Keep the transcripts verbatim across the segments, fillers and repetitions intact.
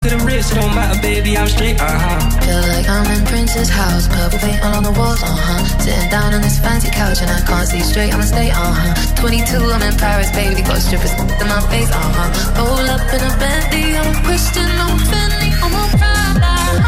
take of the risk, it don't matter, baby, I'm straight, uh-huh. Feel like I'm in Prince's house, purple paint all on the walls, uh-huh. Sitting down on this fancy couch and I can't see straight, I'ma stay, uh-huh. twenty-two, I'm in Paris, baby, got strippers in my face, uh-huh. Roll up in a Bentley, I'm a Christian, I'm a Fendi, I'm a Prada.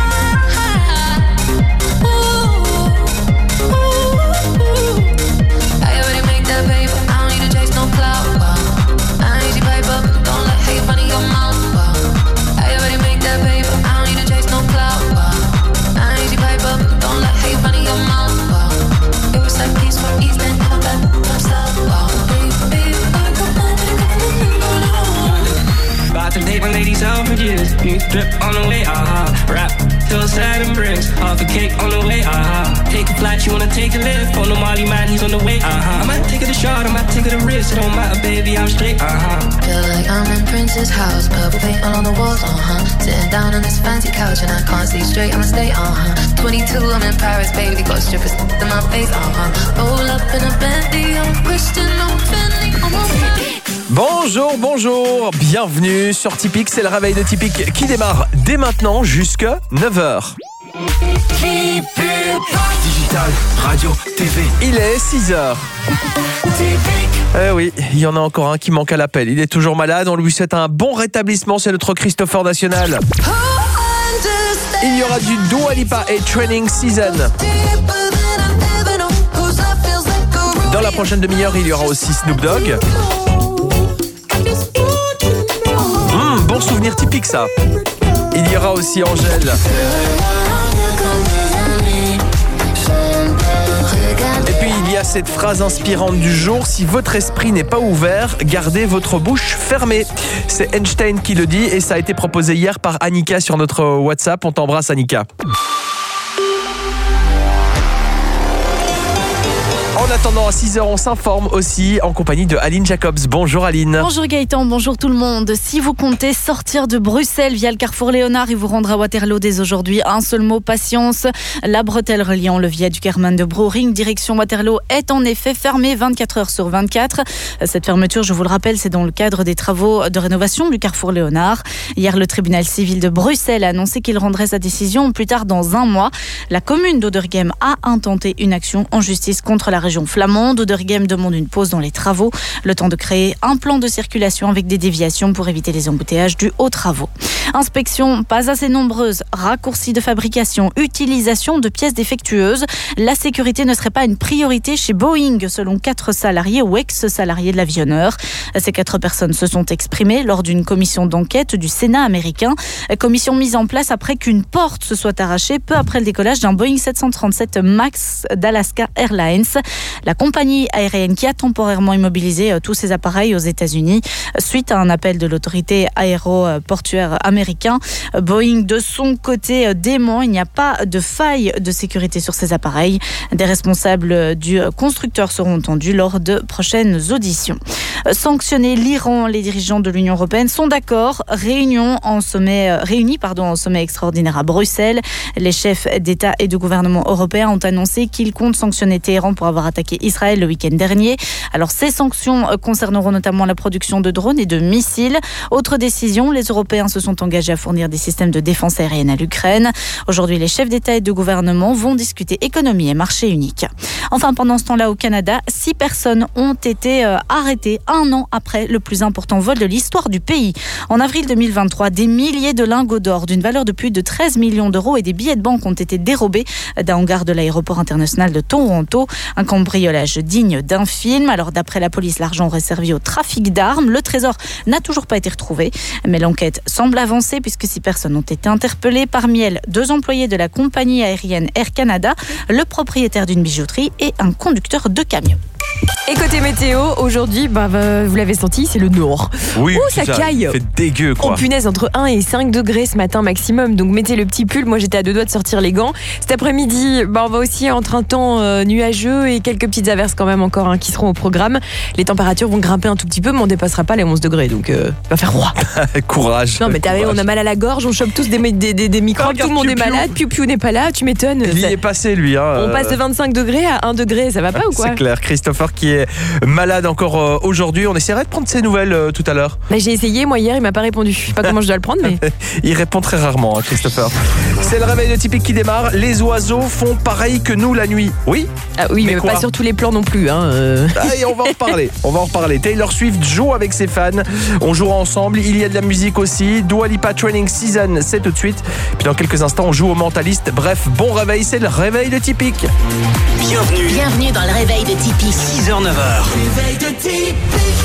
Ooh, ooh, ooh. I already make that paper, I don't need to chase no clout, wow. I ain't easy paper, don't let hate run in your mouth, wow. I already make that paper, I don't need to chase no clout, wow. I ain't easy paper, don't let hate run in your mouth, wow. It was like peace from East End, come back, come south, wow. Baby, I come on, come on. About to take my lady Selfridges, new drip on the way, uh-huh. Rap, till sad and bricks, half a cake on the way, uh-huh. Take a flight, you wanna take a lift, on the Molly man, he's on the way, uh-huh. I might take it a shot, I might take it a risk, it don't matter, baby, I'm straight, uh-huh. Feel like I'm in Prince's house, purple paint all on the walls, uh-huh. Sitting down on this fancy couch and I can't see straight, I'ma stay, uh-huh. twenty-two, I'm in Paris, baby, got strippers in my face, uh-huh. Roll up in a Bentley, I'm a Christian, I'm a Fendi, I'm a Fendi. Bonjour, bonjour, bienvenue sur Typique, c'est le réveil de Typique qui démarre dès maintenant jusqu'à neuf heures. Digital, radio, T V. Il est six heures. Eh oui, il y en a encore un qui manque à l'appel. Il est toujours malade, on lui souhaite un bon rétablissement, c'est notre Christopher National. Il y aura du Dua Lipa et Training Season. Dans la prochaine demi-heure, il y aura aussi Snoop Dogg. Mmh, bon souvenir typique ça. Il y aura aussi Angèle. Et puis il y a cette phrase inspirante du jour: si votre esprit n'est pas ouvert, gardez votre bouche fermée. C'est Einstein qui le dit et ça a été proposé hier par Annika sur notre WhatsApp. On t'embrasse, Annika. En attendant, à six heures, on s'informe aussi en compagnie de Aline Jacobs. Bonjour Aline. Bonjour Gaëtan, bonjour tout le monde. Si vous comptez sortir de Bruxelles via le carrefour Léonard et vous rendre à Waterloo dès aujourd'hui, un seul mot, patience. La bretelle reliant le viaduc Herman de Broering direction Waterloo est en effet fermée vingt-quatre heures sur vingt-quatre. Cette fermeture, je vous le rappelle, c'est dans le cadre des travaux de rénovation du carrefour Léonard. Hier, le tribunal civil de Bruxelles a annoncé qu'il rendrait sa décision plus tard dans un mois. La commune d'Ouderghem a intenté une action en justice contre la région flamande. Ouderghem demande une pause dans les travaux, le temps de créer un plan de circulation avec des déviations pour éviter les embouteillages dus aux travaux. Inspection pas assez nombreuse, raccourcis de fabrication, utilisation de pièces défectueuses. La sécurité ne serait pas une priorité chez Boeing, selon quatre salariés ou ex-salariés de l'avionneur. Ces quatre personnes se sont exprimées lors d'une commission d'enquête du Sénat américain. Commission mise en place après qu'une porte se soit arrachée peu après le décollage d'un Boeing sept cent trente-sept MAX d'Alaska Airlines. La compagnie aérienne qui a temporairement immobilisé tous ses appareils aux États-Unis suite à un appel de l'autorité aéroportuaire américain. Boeing, de son côté, dément. Il n'y a pas de faille de sécurité sur ces appareils. Des responsables du constructeur seront entendus lors de prochaines auditions. Sanctionner l'Iran, les dirigeants de l'Union européenne sont d'accord. Réunion en sommet, réunis pardon, en sommet extraordinaire à Bruxelles. Les chefs d'État et de gouvernement européens ont annoncé qu'ils comptent sanctionner Téhéran pour avoir attaqué Israël le week-end dernier. Alors, ces sanctions concerneront notamment la production de drones et de missiles. Autre décision, les Européens se sont engagés à fournir des systèmes de défense aérienne à l'Ukraine. Aujourd'hui, les chefs d'État et de gouvernement vont discuter économie et marché unique. Enfin, pendant ce temps-là, au Canada, six personnes ont été euh, arrêtées un an après le plus important vol de l'histoire du pays. En avril deux mille vingt-trois, des milliers de lingots d'or d'une valeur de plus de treize millions d'euros et des billets de banque ont été dérobés d'un hangar de l'aéroport international de Toronto. Un cambriolage digne d'un film. Alors, d'après la police, l'argent aurait servi au trafic d'armes. Le trésor n'a toujours pas été retrouvé. Mais l'enquête semble avancer puisque six personnes ont été interpellées. Parmi elles, deux employés de la compagnie aérienne Air Canada, le propriétaire d'une bijouterie et un conducteur de camion. Et côté météo, aujourd'hui, bah, bah, vous l'avez senti, c'est le nord. Oui, Ouh, ça, ça caille. Fait dégueu, quoi. Oh punaise, entre un et cinq degrés ce matin maximum. Donc mettez le petit pull. Moi, j'étais à deux doigts de sortir les gants. Cet après-midi, bah, on va aussi entre un temps euh, nuageux et quelques petites averses quand même encore hein, qui seront au programme. Les températures vont grimper un tout petit peu, mais on dépassera pas les onze degrés. Donc, euh, il va faire froid. Courage. Non, mais t'as vu, on a mal à la gorge, on chope tous des, des, des, des microbes, tout le monde est malade. Piu Piu n'est pas là, tu m'étonnes. Il y est passé, lui. Hein, on passe de vingt-cinq degrés à un degré, ça va pas ou quoi? C'est clair, Christopher Christopher qui est malade encore euh, aujourd'hui. On essaierait de prendre ses nouvelles euh, tout à l'heure. Bah, j'ai essayé, moi hier, il m'a pas répondu. Je sais pas comment je dois le prendre, mais. Il répond très rarement, hein, Christopher. C'est le réveil de Typique qui démarre. Les oiseaux font pareil que nous la nuit. Oui. Ah oui, mais, mais pas sur tous les plans non plus. Hein, euh... ah, et on va en reparler. On va en reparler. Taylor Swift joue avec ses fans. On jouera ensemble. Il y a de la musique aussi. Dua Lipa Training Season, c'est tout de suite. Puis dans quelques instants, on joue au mentaliste. Bref, bon réveil. C'est le réveil de Typique. Bienvenue. Bienvenue dans le réveil de Typique. six heures neuf heures. Réveil de Typique.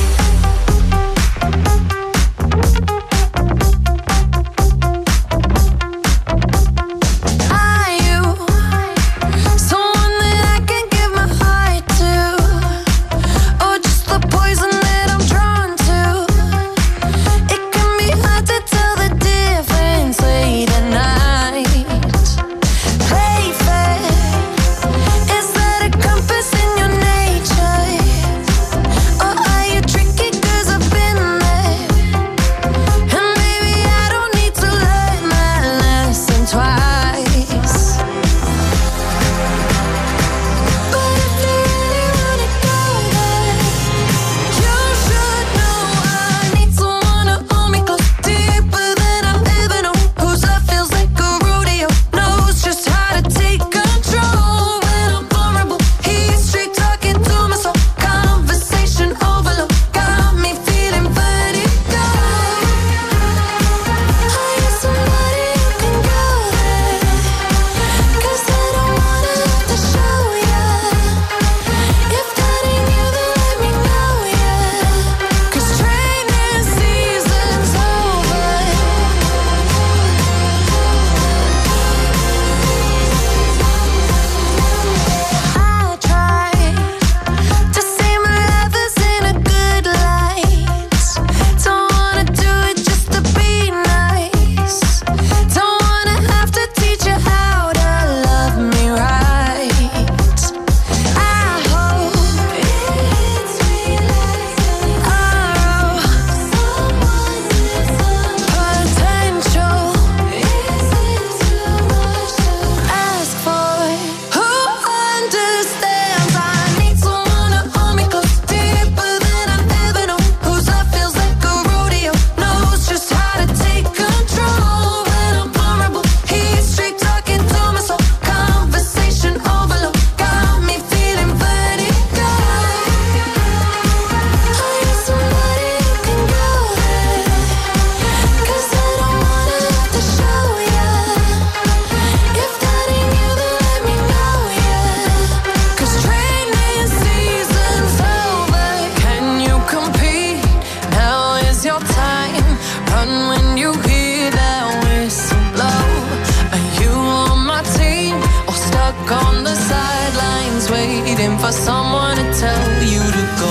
For someone to tell you to go.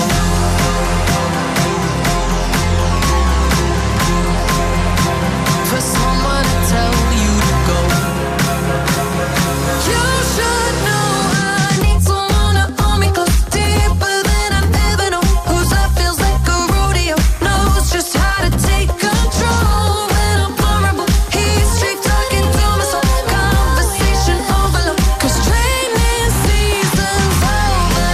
For someone to tell you to go. You should know I need someone to hold me close, deeper than I've ever known. Whose love feels like a rodeo, knows just how to take control. When I'm vulnerable, he's straight talking to my soul. Conversation overload, 'cause training season's over.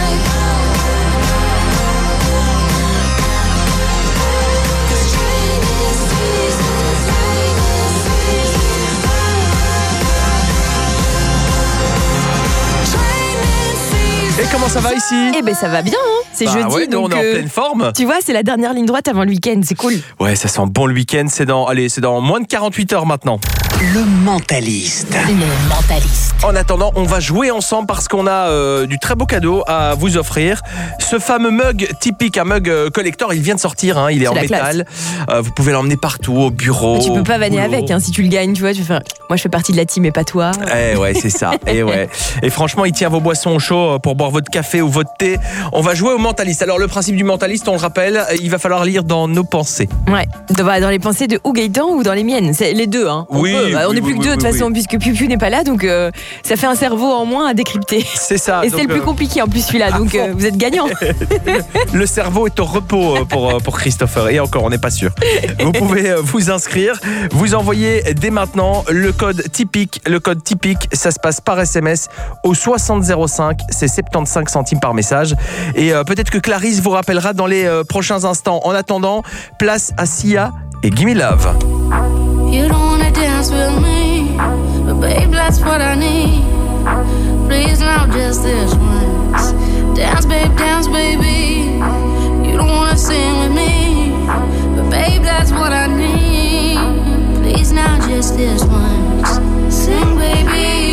Et comment ça va ici? Eh ben ça va bien, hein. C'est bah jeudi, ouais, nous, donc on est en euh, pleine forme. Tu vois, c'est la dernière ligne droite avant le week-end, c'est cool. Ouais, ça sent bon le week-end. C'est dans, allez, c'est dans moins de quarante-huit heures maintenant. Le mentaliste. Le mentaliste. En attendant, on va jouer ensemble parce qu'on a euh, du très beau cadeau à vous offrir. Ce fameux mug typique, un mug euh, collector, il vient de sortir, hein, il est, C'est en la métal. Euh, vous pouvez l'emmener partout, au bureau. Mais tu peux pas au vanner boulot. avec, hein, si tu le gagnes, tu vois. Tu fais, moi, je fais partie de la team et pas toi. Eh ouais, c'est ça. Et ouais. Et franchement, il tient vos boissons au chaud pour boire votre café ou votre thé. On va jouer au mentaliste. Alors, le principe du mentaliste, on le rappelle, il va falloir lire dans nos pensées. Ouais. Dans, dans les pensées de ou Gaëtan ou dans les miennes. C'est les deux, hein. On Oui, peut, bah, on oui, n'est plus oui, que deux de toute oui, façon, oui. puisque Piu Piu n'est pas là, donc euh, ça fait un cerveau en moins à décrypter. C'est ça. Et donc, c'est le plus euh, compliqué en plus celui-là, à donc euh, fond. vous êtes gagnant. Le cerveau est au repos euh, pour, euh, pour Christopher. Et encore, on n'est pas sûr. Vous pouvez euh, vous inscrire. Vous envoyez dès maintenant le code typique. Le code typique, ça se passe par S M S au soixante zéro cinq. C'est soixante-quinze centimes par message. Et euh, peut-être que Clarisse vous rappellera dans les euh, prochains instants. En attendant, place à Sia et Gimme Love. You don't wanna dance with me, but babe, that's what I need. Please, now just this once. Dance, babe, dance, baby. You don't wanna sing with me, but babe, that's what I need. Please, now just this once. Sing, baby.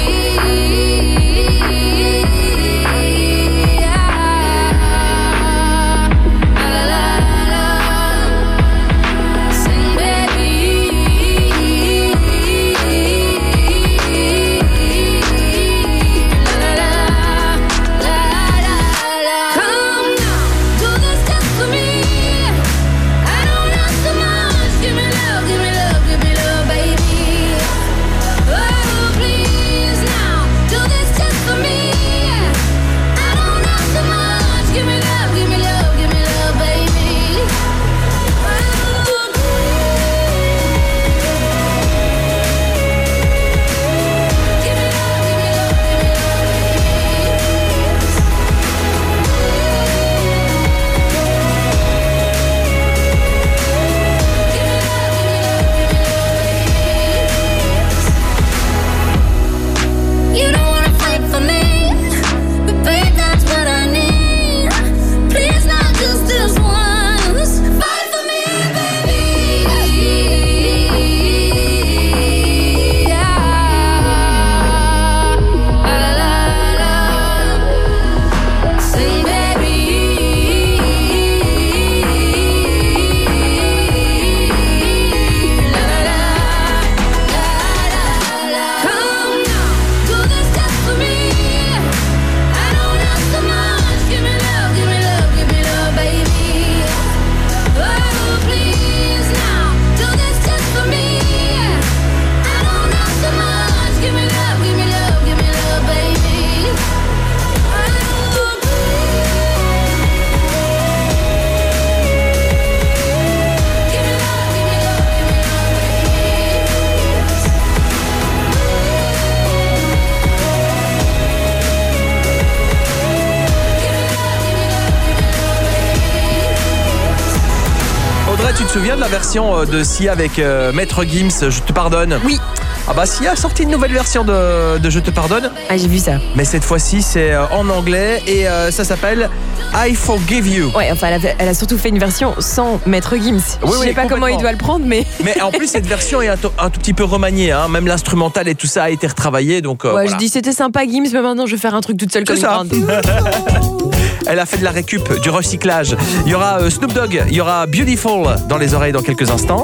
Tu te souviens de la version de Sia avec euh, Maître Gims, Je te pardonne? Oui. Ah bah Sia a sorti une nouvelle version de, de Je te pardonne. Ah, j'ai vu ça. Mais cette fois-ci c'est euh, en anglais et euh, ça s'appelle I Forgive You. Ouais, enfin elle a, elle a surtout fait une version sans Maître Gims. Oui, Je sais oui, pas comment il doit le prendre, mais... Mais en plus cette version est un, to- un tout petit peu remaniée, hein. Même l'instrumental et tout ça a été retravaillé. Donc, euh, ouais, voilà. je dis c'était sympa Gims, mais maintenant je vais faire un truc toute seule comme C'est une ça. grande. Elle a fait de la récup, du recyclage. Il y aura euh, Snoop Dogg, il y aura Beautiful dans les oreilles dans quelques instants.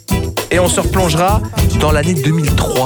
Et on se replongera dans l'année deux mille trois.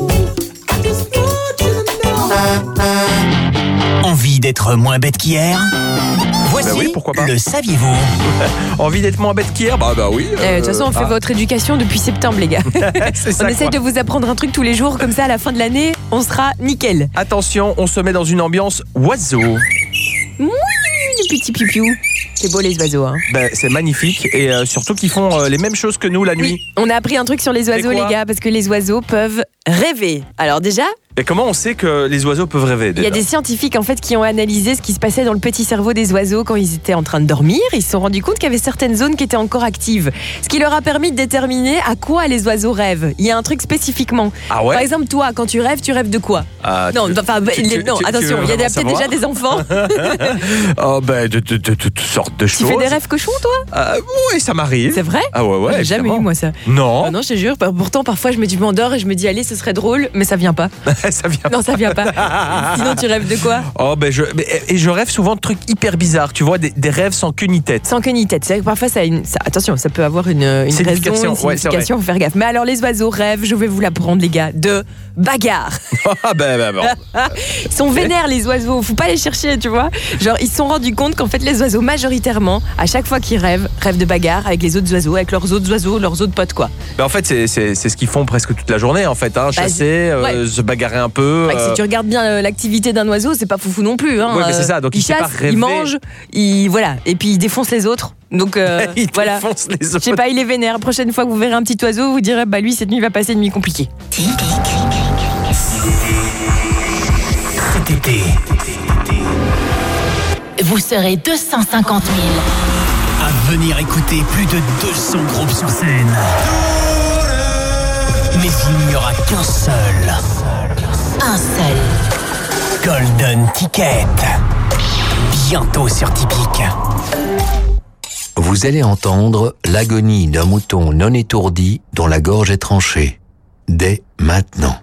Envie d'être moins bête qu'hier? Voici Bah oui, pourquoi pas. le saviez-vous? Envie d'être moins bête qu'hier? Bah bah oui. Euh, De toute façon, on fait ah. votre éducation depuis septembre, les gars. C'est ça, On essaye quoi. de vous apprendre un truc tous les jours, comme ça à la fin de l'année, on sera nickel. Attention, on se met dans une ambiance oiseau. Mouih, les petits pipiou. C'est beau les oiseaux, hein. Ben, c'est magnifique et euh, surtout qu'ils font euh, les mêmes choses que nous la nuit. Oui, on a appris un truc sur les oiseaux, C'est quoi les gars, parce que les oiseaux peuvent rêver. Alors déjà, Et comment on sait que les oiseaux peuvent rêver il y a déjà des scientifiques en fait qui ont analysé ce qui se passait dans le petit cerveau des oiseaux quand ils étaient en train de dormir. Ils se sont rendus compte qu'il y avait certaines zones qui étaient encore actives, ce qui leur a permis de déterminer à quoi les oiseaux rêvent. Il y a un truc spécifiquement. Ah ouais Par exemple, toi, quand tu rêves, tu rêves de quoi? Ah, Non, tu- enfin, tu- les- tu- non, tu- tu attention, veux il y a vraiment peut-être savoir déjà des enfants. Oh ben de, de, de, de toutes sortes de Tu choses. fais des rêves cochons, toi? Euh, Oui, ça m'arrive. C'est vrai? Ah ouais, ouais. J'ai jamais évidemment. eu, moi, ça. Non, Ah non, je te jure. Pourtant, parfois, je me dis, je m'endors et je me dis, allez, ce serait drôle, mais ça vient pas. ça vient. Non, ça vient pas. Sinon, tu rêves de quoi? Oh ben je mais- et je rêve souvent de trucs hyper bizarres. Tu vois des, des rêves sans queue ni tête. Sans queue ni tête. C'est vrai que parfois, ça a une. ça- attention, ça peut avoir une, une raison, Signification, une ouais, c'est signification, faut faire gaffe. Mais alors, les oiseaux rêvent, je vais vous l'apprendre, les gars, de bagarre. Ah ben, ben bon. Ils sont vénères les oiseaux, faut pas les chercher, tu vois. Genre ils se sont rendus compte qu'en fait les oiseaux majoritairement, à chaque fois qu'ils rêvent, rêvent de bagarre avec les autres oiseaux, avec leurs autres oiseaux, leurs autres potes quoi. Ben en fait c'est, c'est, c'est ce qu'ils font presque toute la journée en fait, hein, chasser, bah, euh, ouais. se bagarrer un peu. Ouais, euh... Si tu regardes bien euh, l'activité d'un oiseau, c'est pas foufou non plus. Hein. Ouais, mais c'est ça, donc il il chasse, pas rêver. Il mange, il voilà, et puis il défonce les autres. Donc euh, il voilà. défonce les autres. Je sais pas, il est vénère. Prochaine fois que vous verrez un petit oiseau, vous direz bah lui cette nuit il va passer une nuit compliquée. Cet été, vous serez deux cent cinquante mille à venir écouter plus de deux cents groupes sur scène. Mais il n'y aura qu'un seul. Un seul. Golden Ticket. Bientôt sur Typique. Vous allez entendre l'agonie d'un mouton non étourdi dont la gorge est tranchée. Dès maintenant.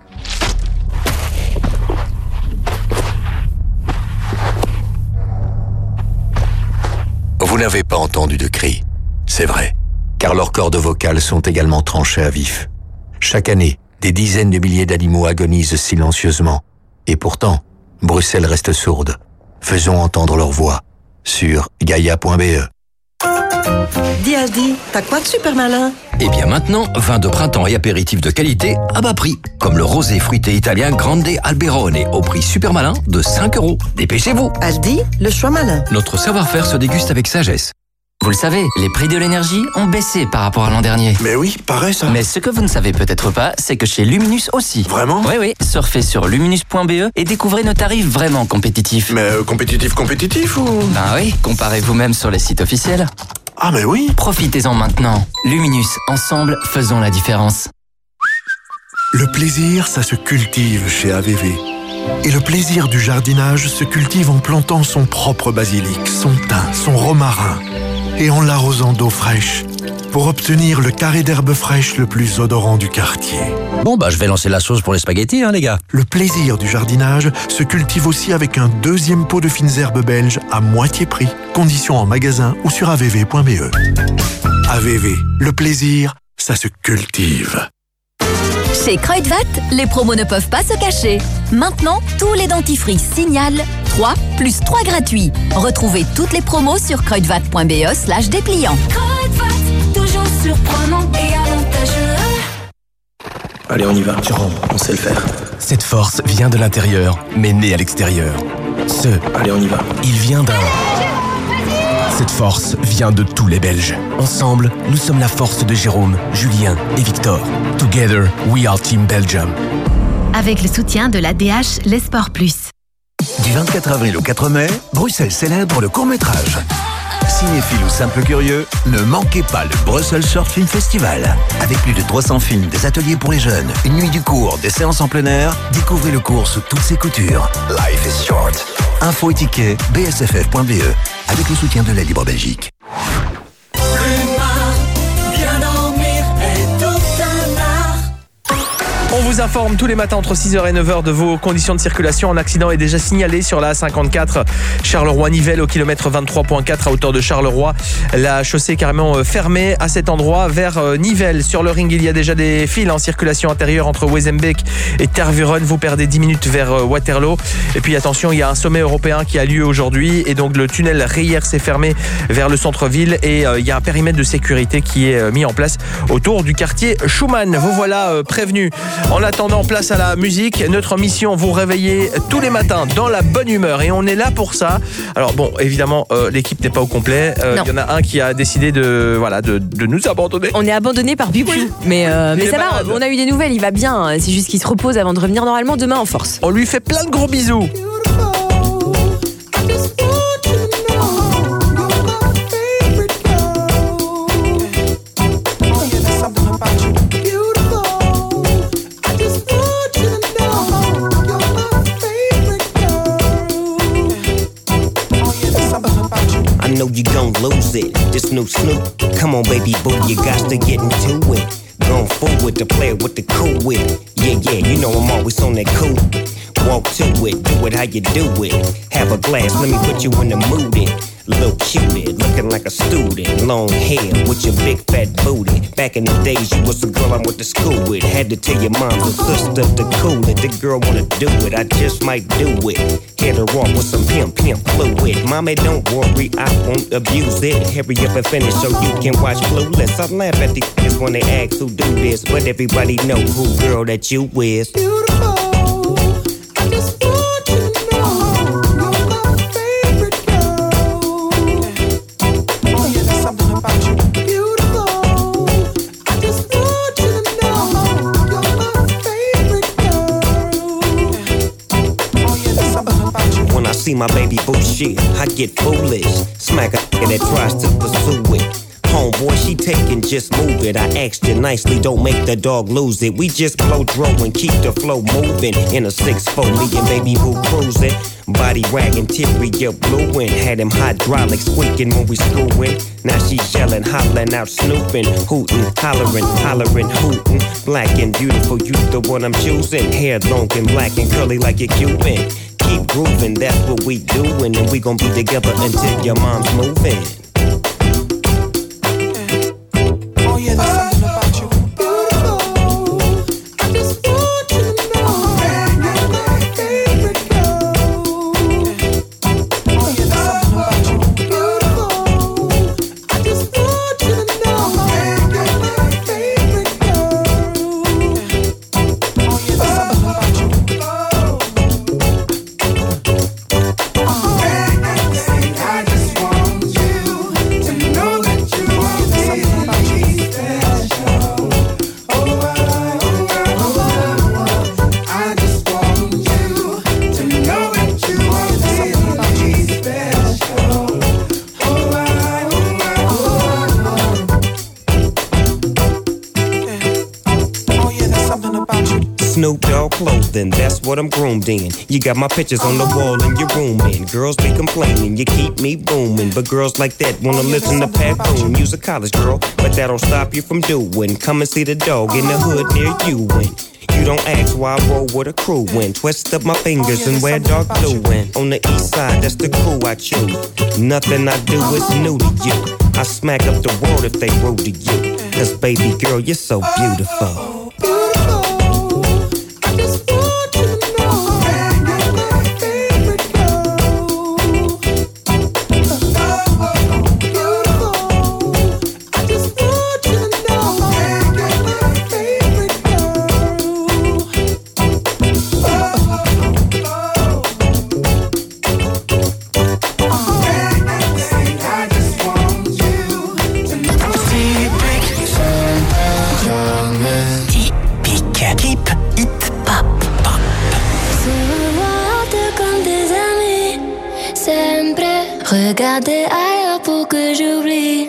Vous n'avez pas entendu de cris. C'est vrai, car leurs cordes vocales sont également tranchées à vif. Chaque année, des dizaines de milliers d'animaux agonisent silencieusement. Et pourtant, Bruxelles reste sourde. Faisons entendre leur voix sur gaia point b e. Dis Aldi, t'as quoi de super malin? Eh bien maintenant, vin de printemps et apéritifs de qualité à bas prix. Comme le rosé fruité italien Grande Alberone au prix super malin de cinq euros. Dépêchez-vous. Aldi, le choix malin. Notre savoir-faire se déguste avec sagesse. Vous le savez, les prix de l'énergie ont baissé par rapport à l'an dernier. Mais oui, pareil ça. Mais ce que vous ne savez peut-être pas, c'est que chez Luminus aussi. Vraiment? Oui, oui. Surfez sur luminus point b e et découvrez nos tarifs vraiment compétitifs. Mais euh, compétitif, compétitif ou? Ben oui, comparez vous-même sur les sites officiels. Ah mais oui. Profitez-en maintenant. Luminus, ensemble, faisons la différence. Le plaisir, ça se cultive chez A V V. Et le plaisir du jardinage se cultive en plantant son propre basilic, son thym, son romarin, et en l'arrosant d'eau fraîche, pour obtenir le carré d'herbe fraîche le plus odorant du quartier. Bon bah je vais lancer la sauce pour les spaghettis, hein les gars. Le plaisir du jardinage se cultive aussi avec un deuxième pot de fines herbes belges à moitié prix. Conditions en magasin ou sur a v v point b e. A V V, le plaisir, ça se cultive. Chez Kruidvat, les promos ne peuvent pas se cacher. Maintenant, tous les dentifrices signalent trois plus trois gratuits. Retrouvez toutes les promos sur kruidvat point b e slash dépliant. Kruidvat, toujours surprenant et avantageux. Allez, on y va, Jérôme, on sait le faire. Cette force vient de l'intérieur, mais née à l'extérieur. Ce, allez, on y va. Il vient d'un... Cette force vient de tous les Belges. Ensemble, nous sommes la force de Jérôme, Julien et Victor. Together, we are Team Belgium. Avec le soutien de la D H Les Sports Plus. Du vingt-quatre avril au quatre mai, Bruxelles célèbre le court-métrage. Cinéphile ou simple curieux, ne manquez pas le Brussels Short Film Festival. Avec plus de trois cents films, des ateliers pour les jeunes, une nuit du cours, des séances en plein air, découvrez le cours sous toutes ses coutures. Life is short. Info et tickets, b s f f point b e, avec le soutien de la Libre Belgique. On vous informe tous les matins entre six heures et neuf heures de vos conditions de circulation. Un accident est déjà signalé sur la A cinquante-quatre Charleroi-Nivelles au kilomètre vingt-trois virgule quatre à hauteur de Charleroi. La chaussée est carrément fermée à cet endroit vers Nivelles. Sur le ring, il y a déjà des files en circulation intérieure entre Wezenbeek et Tervuren. Vous perdez dix minutes vers Waterloo. Et puis attention, il y a un sommet européen qui a lieu aujourd'hui et donc le tunnel Rière s'est fermé vers le centre-ville et il y a un périmètre de sécurité qui est mis en place autour du quartier Schumann. Vous voilà prévenus. En attendant, place à la musique. Notre mission, vous réveiller tous les matins dans la bonne humeur et on est là pour ça. Alors bon, évidemment, euh, l'équipe n'est pas au complet. Il euh, y en a un qui a décidé de, voilà, de, de nous abandonner. On est abandonné par Bibi. Oui. Mais, euh, mais ça va, on a eu des nouvelles, il va bien. C'est juste qu'il se repose avant de revenir normalement demain en force. On lui fait plein de gros bisous. I know you gon' lose it. This new Snoop, come on baby boo, you got to get into it. Going forward to play with the cool wit. Yeah, yeah, you know I'm always on that cool. Walk to it, do it how you do it. Have a glass, let me put you in the mood. It. Little cutie, looking like a student. Long hair with your big fat booty. Back in the days, you was a girl I went to school with. Had to tell your mom and sister to cool it. The girl wanna do it, I just might do it. Hit her off with some pimp, pimp fluid. Mommy, don't worry, I won't abuse it. Hurry up and finish so you can watch Clueless. I laugh at these kids when they ask who do this, but everybody know who girl that you is. Beautiful. See my baby boo shit, I get foolish. Smack a nigga that tries to pursue it. Homeboy, she taking, just move it. I asked you nicely, don't make the dog lose it. We just blow dro and keep the flow moving. In a six four, me and baby boo cruising. Body wagging, interior blueing. Had him hydraulic squeaking when we screwing. Now she yelling, hollering out, snooping, hooting, hollering, hollering, hooting. Black and beautiful, you the one I'm choosing. Hair long and black and curly like a Cuban. Keep grooving, that's what we doing, and we gon' be together until your mom's moving. Oh yeah, there's something about you. Beautiful. I just want you to know you're my favorite girl. Oh yeah, there's something about you. Beautiful. I just want you to know you're my favorite girl. Oh yeah, there's something about you. Snoop Dogg clothing, that's what I'm groomed in. You got my pictures on the wall in your room, and girls be complaining, you keep me booming. But girls like that wanna listen to Pat Boone. You's a college girl, but that don't stop you from doing. Come and see the dog in the hood near you. And you don't ask why I roll with a crew. And twist up my fingers and wear dark blue. And on the east side, that's the crew I choose. Nothing I do is new to you. I smack up the world if they rude to you. Cause baby girl, you're so beautiful. Regardez ailleurs pour que j'oublie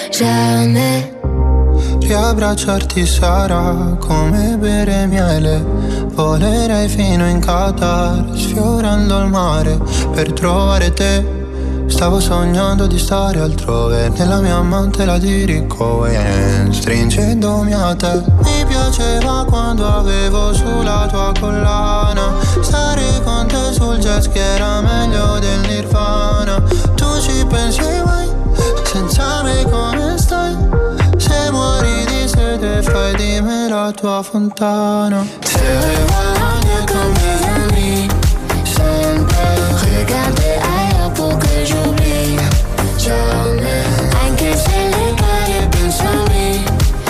jamais. Riabbracciarti sarà come bere miele. Volerei fino in Qatar, sfiorando il mare per trovare te. Stavo sognando di stare altrove, nella mia mantela di Rick Owens, stringendomi a te. Mi piaceva quando avevo sulla tua collana, stare con te sul jet ski era meglio del Nirvana. Tu ci pensi mai, senza me come stai? Se muori di sete fai di me la tua fontana. Se voglio con mes amis, sempre regarder ailleurs pour que j'oublie jamais. Anche se le cade pensami,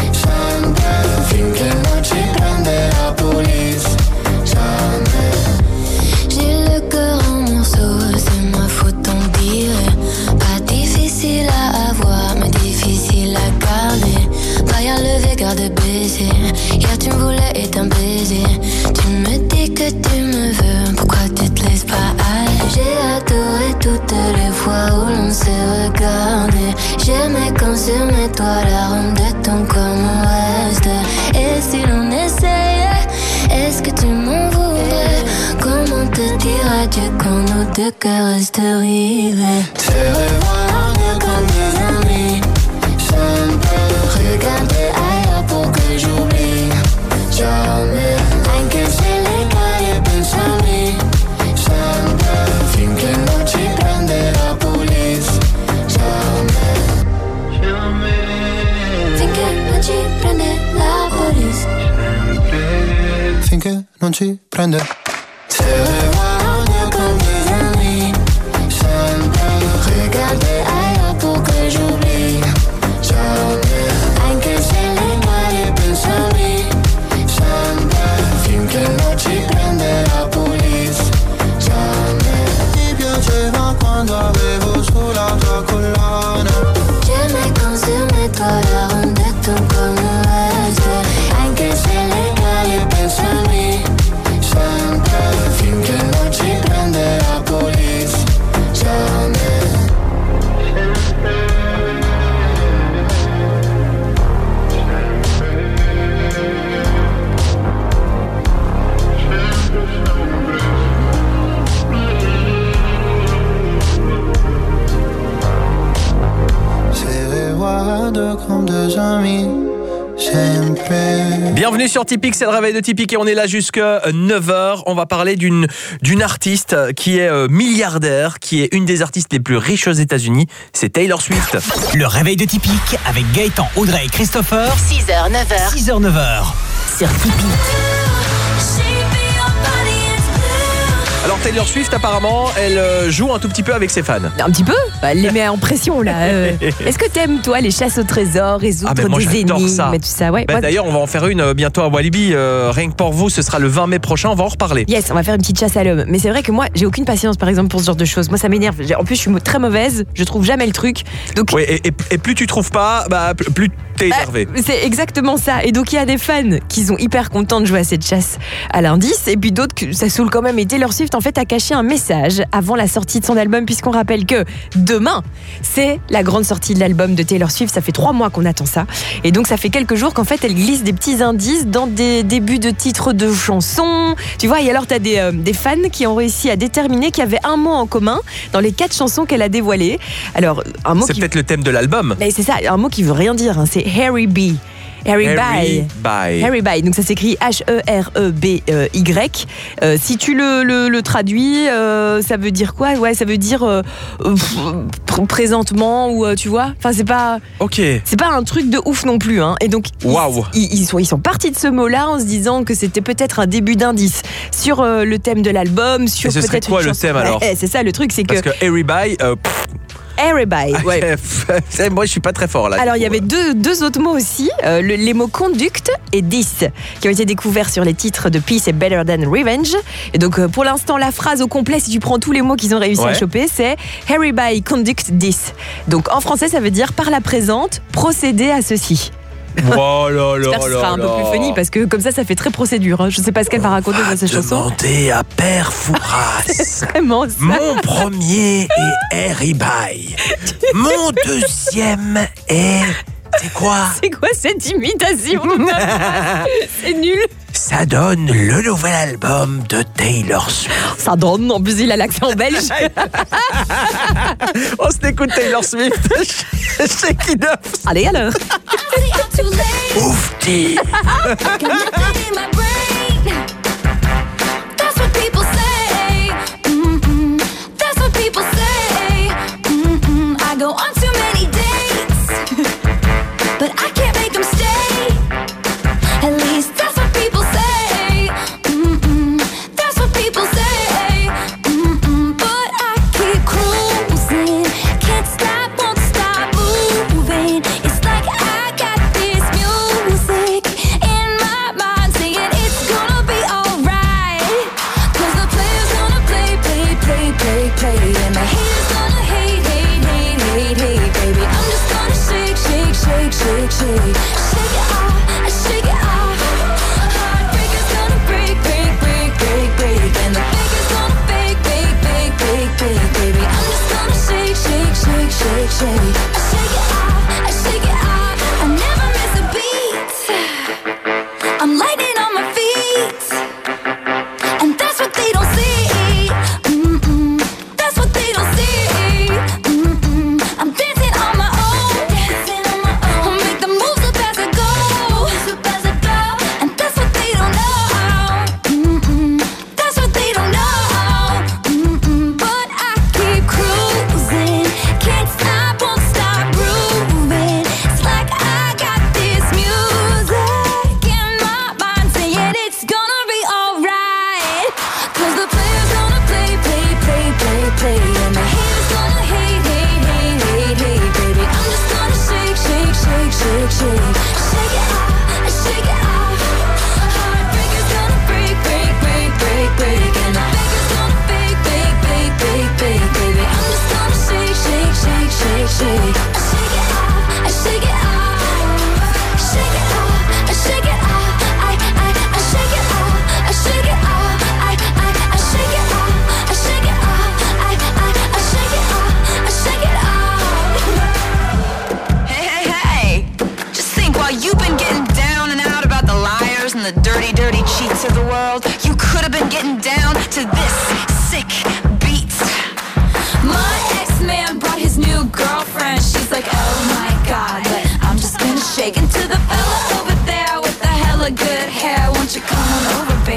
sempre finché non ci prende la police. Jamais. J'ai le cœur en morceaux, c'est ma faute on dirait. Pas difficile à avoir, mais difficile à garder. Pas à lever, garde baiser. Hier tu me voulais et un baiser. Tu me dis que tu me veux, pourquoi tu te laisses pas aller? J'ai adoré toutes les fois où l'on s'est regardé. J'aimais quand sur mes toits l'arôme de ton corps me reste. Et si l'on essayait, est-ce que tu m'en voudrais? Comment te dire adieu quand nos deux cœurs restent rivés? Te revoir comme des amis, sempre regarder ailleurs pour que j'oublie jamais. Anche se le cade pensami, sempre finché non ci prende la police. finché non ci prende. Se guardo con des amis, sempre regarder ailleurs pour que j'oublie. Jamais, anche se le male pensami, sempre finché non ci prende la police. Jamais, ti piaceva quando avevo sulla tua collana. J'aimais quand sur mes colères rendait ton comme anche se le male pensami, sempre finché non ci prende la police. Jamais. Se guardo con des amis. Bienvenue sur Tipeee, c'est le réveil de Tipeee et on est là jusqu'à neuf heures. On va parler d'une d'une artiste qui est euh, milliardaire, qui est une des artistes les plus riches aux États-Unis, c'est Taylor Swift. Le réveil de Tipeee avec Gaëtan, Audrey et Christopher. six heures neuf heures. six heures neuf heures. Sur Tipeee. Alors Taylor Swift apparemment elle euh, joue un tout petit peu avec ses fans. Un petit peu, bah, elle les met en pression là. Euh, est-ce que t'aimes toi les chasses au trésor, résoudre ah, moi, des énigmes ça. et tout ça ouais. Bah, moi, d'ailleurs on va en faire une euh, bientôt à Walibi, euh, rien que pour vous, ce sera le vingt mai prochain, on va en reparler. Yes, on va faire une petite chasse à l'homme. Mais c'est vrai que moi j'ai aucune patience par exemple pour ce genre de choses. Moi ça m'énerve. En plus je suis très mauvaise, je trouve jamais le truc. Donc ouais, et, et, et plus tu trouves pas, bah plus t'es énervé. Bah, c'est exactement ça. Et donc il y a des fans qui sont hyper contents de jouer à cette chasse à l'indice, et puis d'autres que ça saoule quand même. Et Taylor Swift en fait a caché un message avant la sortie de son album, puisqu'on rappelle que demain c'est la grande sortie de l'album de Taylor Swift. Ça fait trois mois qu'on attend ça, et donc ça fait quelques jours qu'en fait elle glisse des petits indices dans des débuts de titres de chansons, tu vois. Et alors t'as des, euh, des fans qui ont réussi à déterminer qu'il y avait un mot en commun dans les quatre chansons qu'elle a dévoilées. Alors un mot c'est qui... peut-être le thème de l'album. Mais c'est ça, un mot qui veut rien dire, hein. C'est Harry B. Harry, Harry By. Harry By. Donc ça s'écrit H E R E B Y. Euh, si tu le, le, le traduis, euh, ça veut dire quoi? Ouais, ça veut dire euh, euh, présentement, ou euh, tu vois. Enfin, c'est pas. Ok. C'est pas un truc de ouf non plus, hein. Et donc wow. ils, ils, ils sont ils sont partis de ce mot-là en se disant que c'était peut-être un début d'indice sur euh, le thème de l'album, sur et ce peut-être serait quoi une le chanson. thème alors? Ouais, c'est ça le truc, c'est parce que. Parce que Harry By. Euh, Everybody, ouais. Moi, je suis pas très fort là. Alors, il y avait deux, deux autres mots aussi, euh, le, les mots conduct et this, qui ont été découverts sur les titres de Peace et Better Than Revenge. Et donc, euh, pour l'instant, la phrase au complet, si tu prends tous les mots qu'ils ont réussi ouais. à choper, c'est Everybody conduct this. Donc, en français, ça veut dire par la présente, procéder à ceci. Oh là là J'espère que ce sera un peu plus funny, parce que comme ça, ça fait très procédure. Hein. Je sais pas ce qu'elle va raconter dans cette chanson. Demandez à Père Fouras. C'est vraiment ça. Mon premier est Harry By. Mon deuxième est... C'est quoi? C'est quoi cette imitation? C'est nul. Ça donne le nouvel album de Taylor Swift. Ça donne, en plus il a l'accent belge. On s'écoute Taylor Swift. C'est qui neuf. Allez alors. Oufti. But I can't make them stay. At least that's what people say. Mm-mm. That's what people say. Mm-mm. But I keep cruising. Can't stop, won't stop moving. It's like I got this music in my mind saying it's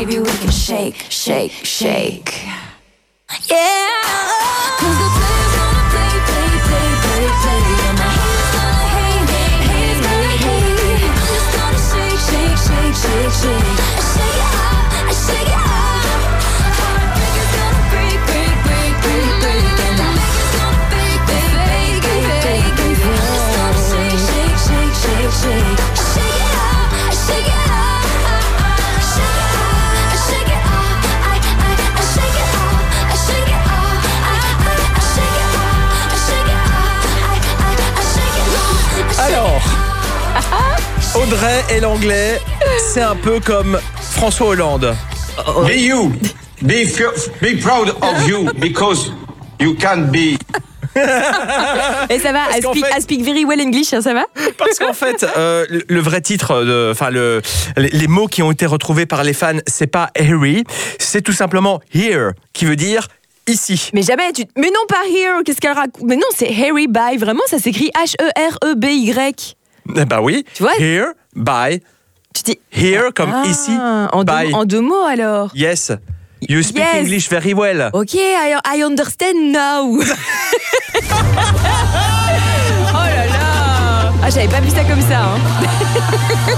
baby, we can shake, shake, shake. Yeah. Cause the players gonna play, play, play, play, play. And my haters gonna hate, hate, hate, hate, hate. I'm just gonna shake, shake, shake, shake, shake. I shake it up, I shake it up. Heartbreakers gonna break, break, break, break, break. And the makers gonna fake, fake, fake, fake, fake, fake. I'm just gonna shake, shake, shake, shake, shake. I shake it up, I shake it up. I shake it up, I shake it up. I, I, I shake it up, I shake it up. Alors, Audrey et l'anglais, c'est un peu comme François Hollande. Be you, be, be proud of you, because you can be. Et ça va, I speak, fait, I speak very well English, hein, ça va? Parce qu'en fait, euh, le, le vrai titre, de, enfin le, les, les mots qui ont été retrouvés par les fans, c'est pas Harry, c'est tout simplement here, qui veut dire ici. Mais jamais, tu... Mais non, pas here, qu'est-ce qu'elle raconte? Mais non, c'est Harry by, vraiment, ça s'écrit H E R E B Y. Eh ben oui, tu vois? Here, by, tu dis... here comme ah, ici, en by. Deux, en deux mots alors. Yes. You speak yes. English very well. Ok, I, I understand now. Oh là là. Ah, j'avais pas vu ça comme ça. Hein.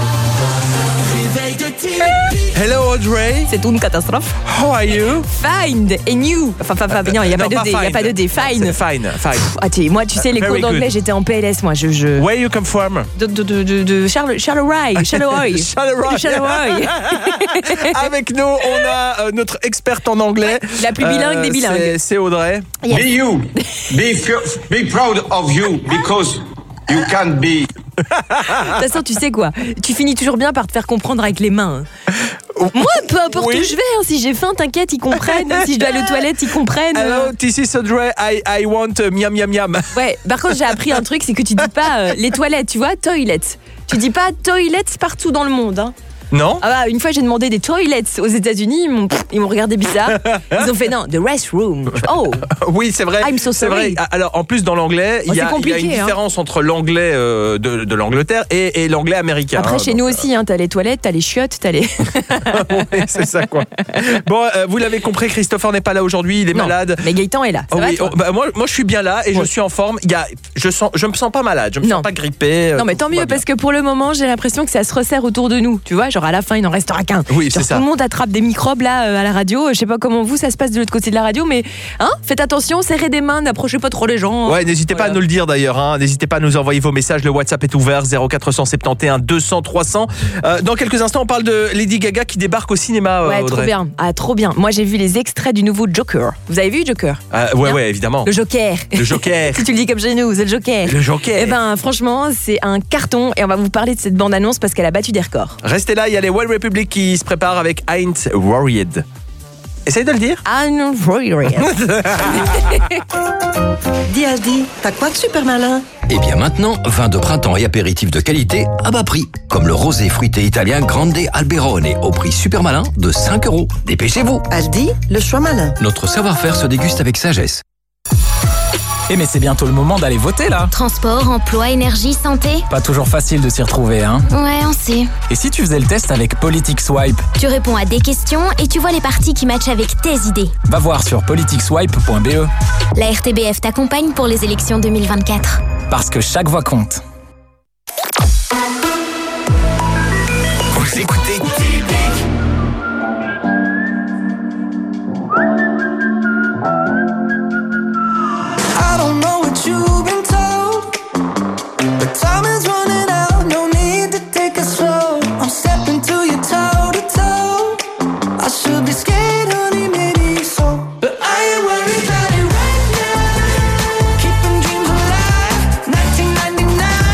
Hello Audrey. C'est une catastrophe. How are you? Fine and you. Enfin, enfin, enfin non, il n'y a non, pas de D. Il n'y a pas de D. Fine. Fine, fine. Ah, tu, moi, tu sais, les cours d'anglais, j'étais en P L S, moi. Je, je... Where you come from? De, de, de, de, de Charles, Charleroi. Charleroi. Charleroi. Charleroi. Avec nous, on a euh, notre experte en anglais. La plus bilingue euh, des bilingues. C'est, c'est Audrey. Yes. Be you, be, be proud of you, because you can be. De toute façon, tu sais quoi, tu finis toujours bien par te faire comprendre avec les mains. Moi, peu importe oui. où je vais, hein, si j'ai faim, t'inquiète, ils comprennent. Si je dois aller aux toilettes, ils comprennent. Hello, this is Audrey, I, I want uh, miam miam miam. Ouais, par contre, j'ai appris un truc, c'est que tu dis pas euh, les toilettes, tu vois, toilette. Tu dis pas toilettes partout dans le monde, hein. Non. Ah bah, une fois j'ai demandé des toilettes aux États-Unis, ils m'ont, ils m'ont regardé bizarre. Ils ont fait non, the restroom. Oh. Oui, c'est vrai. I'm so sorry. C'est vrai. Alors en plus dans l'anglais, il oh, y, y a une différence hein. entre l'anglais euh, de, de l'Angleterre et, et l'anglais américain. Après hein, chez donc, nous aussi, hein, t'as les toilettes, t'as les chiottes, t'as les. Oui, c'est ça quoi. Bon, euh, vous l'avez compris, Christopher n'est pas là aujourd'hui, il est non, malade. Mais Gaëtan est là. Ça oh, va, oui, oh, bah, moi, moi je suis bien là et oui. je suis en forme. Il y a, je sens, je me sens pas malade, je me non. sens pas grippé. Non mais tant mieux parce que pour le moment j'ai l'impression que ça se resserre autour de nous. Tu vois, genre à la fin il n'en restera qu'un. Oui, genre, c'est ça. Tout le monde attrape des microbes là euh, à la radio. Je sais pas comment vous ça se passe de l'autre côté de la radio, mais hein, faites attention, serrez des mains, n'approchez pas trop les gens. Ouais, n'hésitez voilà. pas à nous le dire d'ailleurs. Hein. N'hésitez pas à nous envoyer vos messages. Le WhatsApp est ouvert zéro quatre sept un deux cents trois cents. Euh, dans quelques instants, on parle de Lady Gaga qui débarque au cinéma. Ouais, Audrey. trop bien. Ah, trop bien. Moi, j'ai vu les extraits du nouveau Joker. Vous avez vu Joker? euh, Ouais, Bien. ouais, évidemment. Le Joker. Le Joker. Si tu le dis comme chez nous, c'est le Joker. Le Joker. Eh ben, franchement, c'est un carton et on va vous parler de cette bande-annonce parce qu'elle a battu des records. Restez là, il y a les Well Republic qui se préparent avec Ain't Worried. Essaye de le dire. I'm worried. Dis Aldi, t'as quoi de super malin? Et bien maintenant, vin de printemps et apéritifs de qualité à bas prix. Comme le rosé fruité italien Grande Alberone au prix super malin de cinq euros. Dépêchez-vous. Aldi, le choix malin. Notre savoir-faire se déguste avec sagesse. Eh mais c'est bientôt le moment d'aller voter là. Transport, emploi, énergie, santé. Pas toujours facile de s'y retrouver hein. Ouais, on sait. Et si tu faisais le test avec Politique Swipe? Tu réponds à des questions et tu vois les partis qui matchent avec tes idées. Va voir sur politique swipe point b e. La R T B F t'accompagne pour les élections deux mille vingt-quatre. Parce que chaque voix compte. Vous écoutez I don't know what you've been told, but time is running out, no need to take it slow. I'm stepping to you toe to toe. I should be scared, honey, maybe so, but I ain't worried about it right now. Keeping dreams alive, nineteen ninety-nine.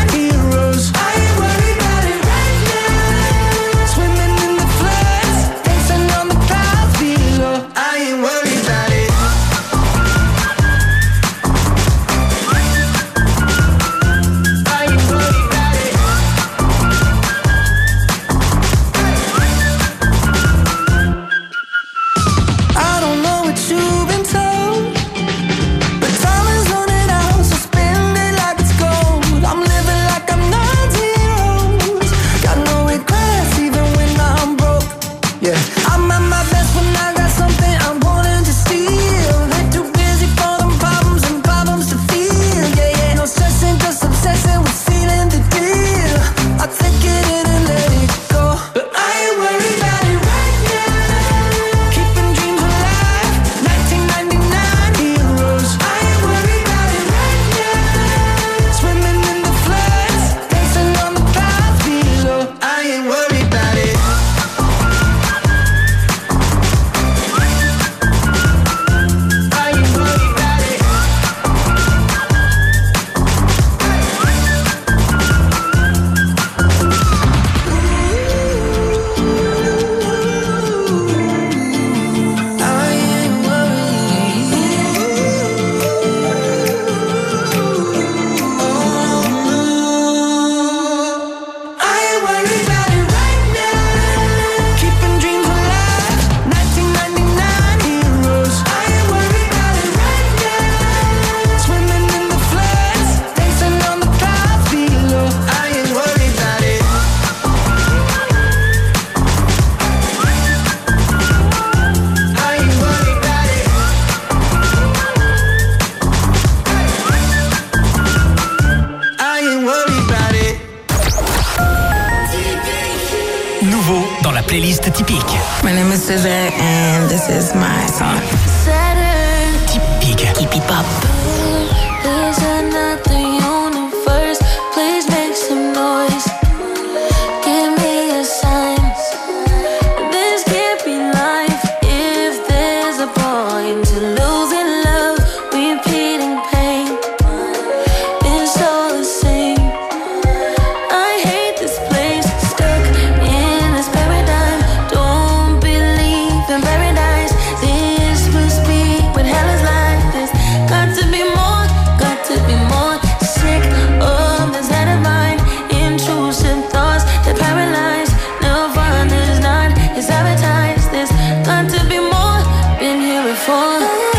This is it, and this is my song. Saturn. Typique. Hippie pop. Is another universe? Please make some noise. Give me a sign. This can't be life if there's a point to losing love, repeating pain. It's all the same. I hate this place, stuck in this paradigm. Don't believe in paradise. This must be when hell is like this. Got to be more, got to be more. Sick of this head of mine. Intrusive thoughts that paralyze. Nirvana is not, it's advertised. This got to be more, been here before.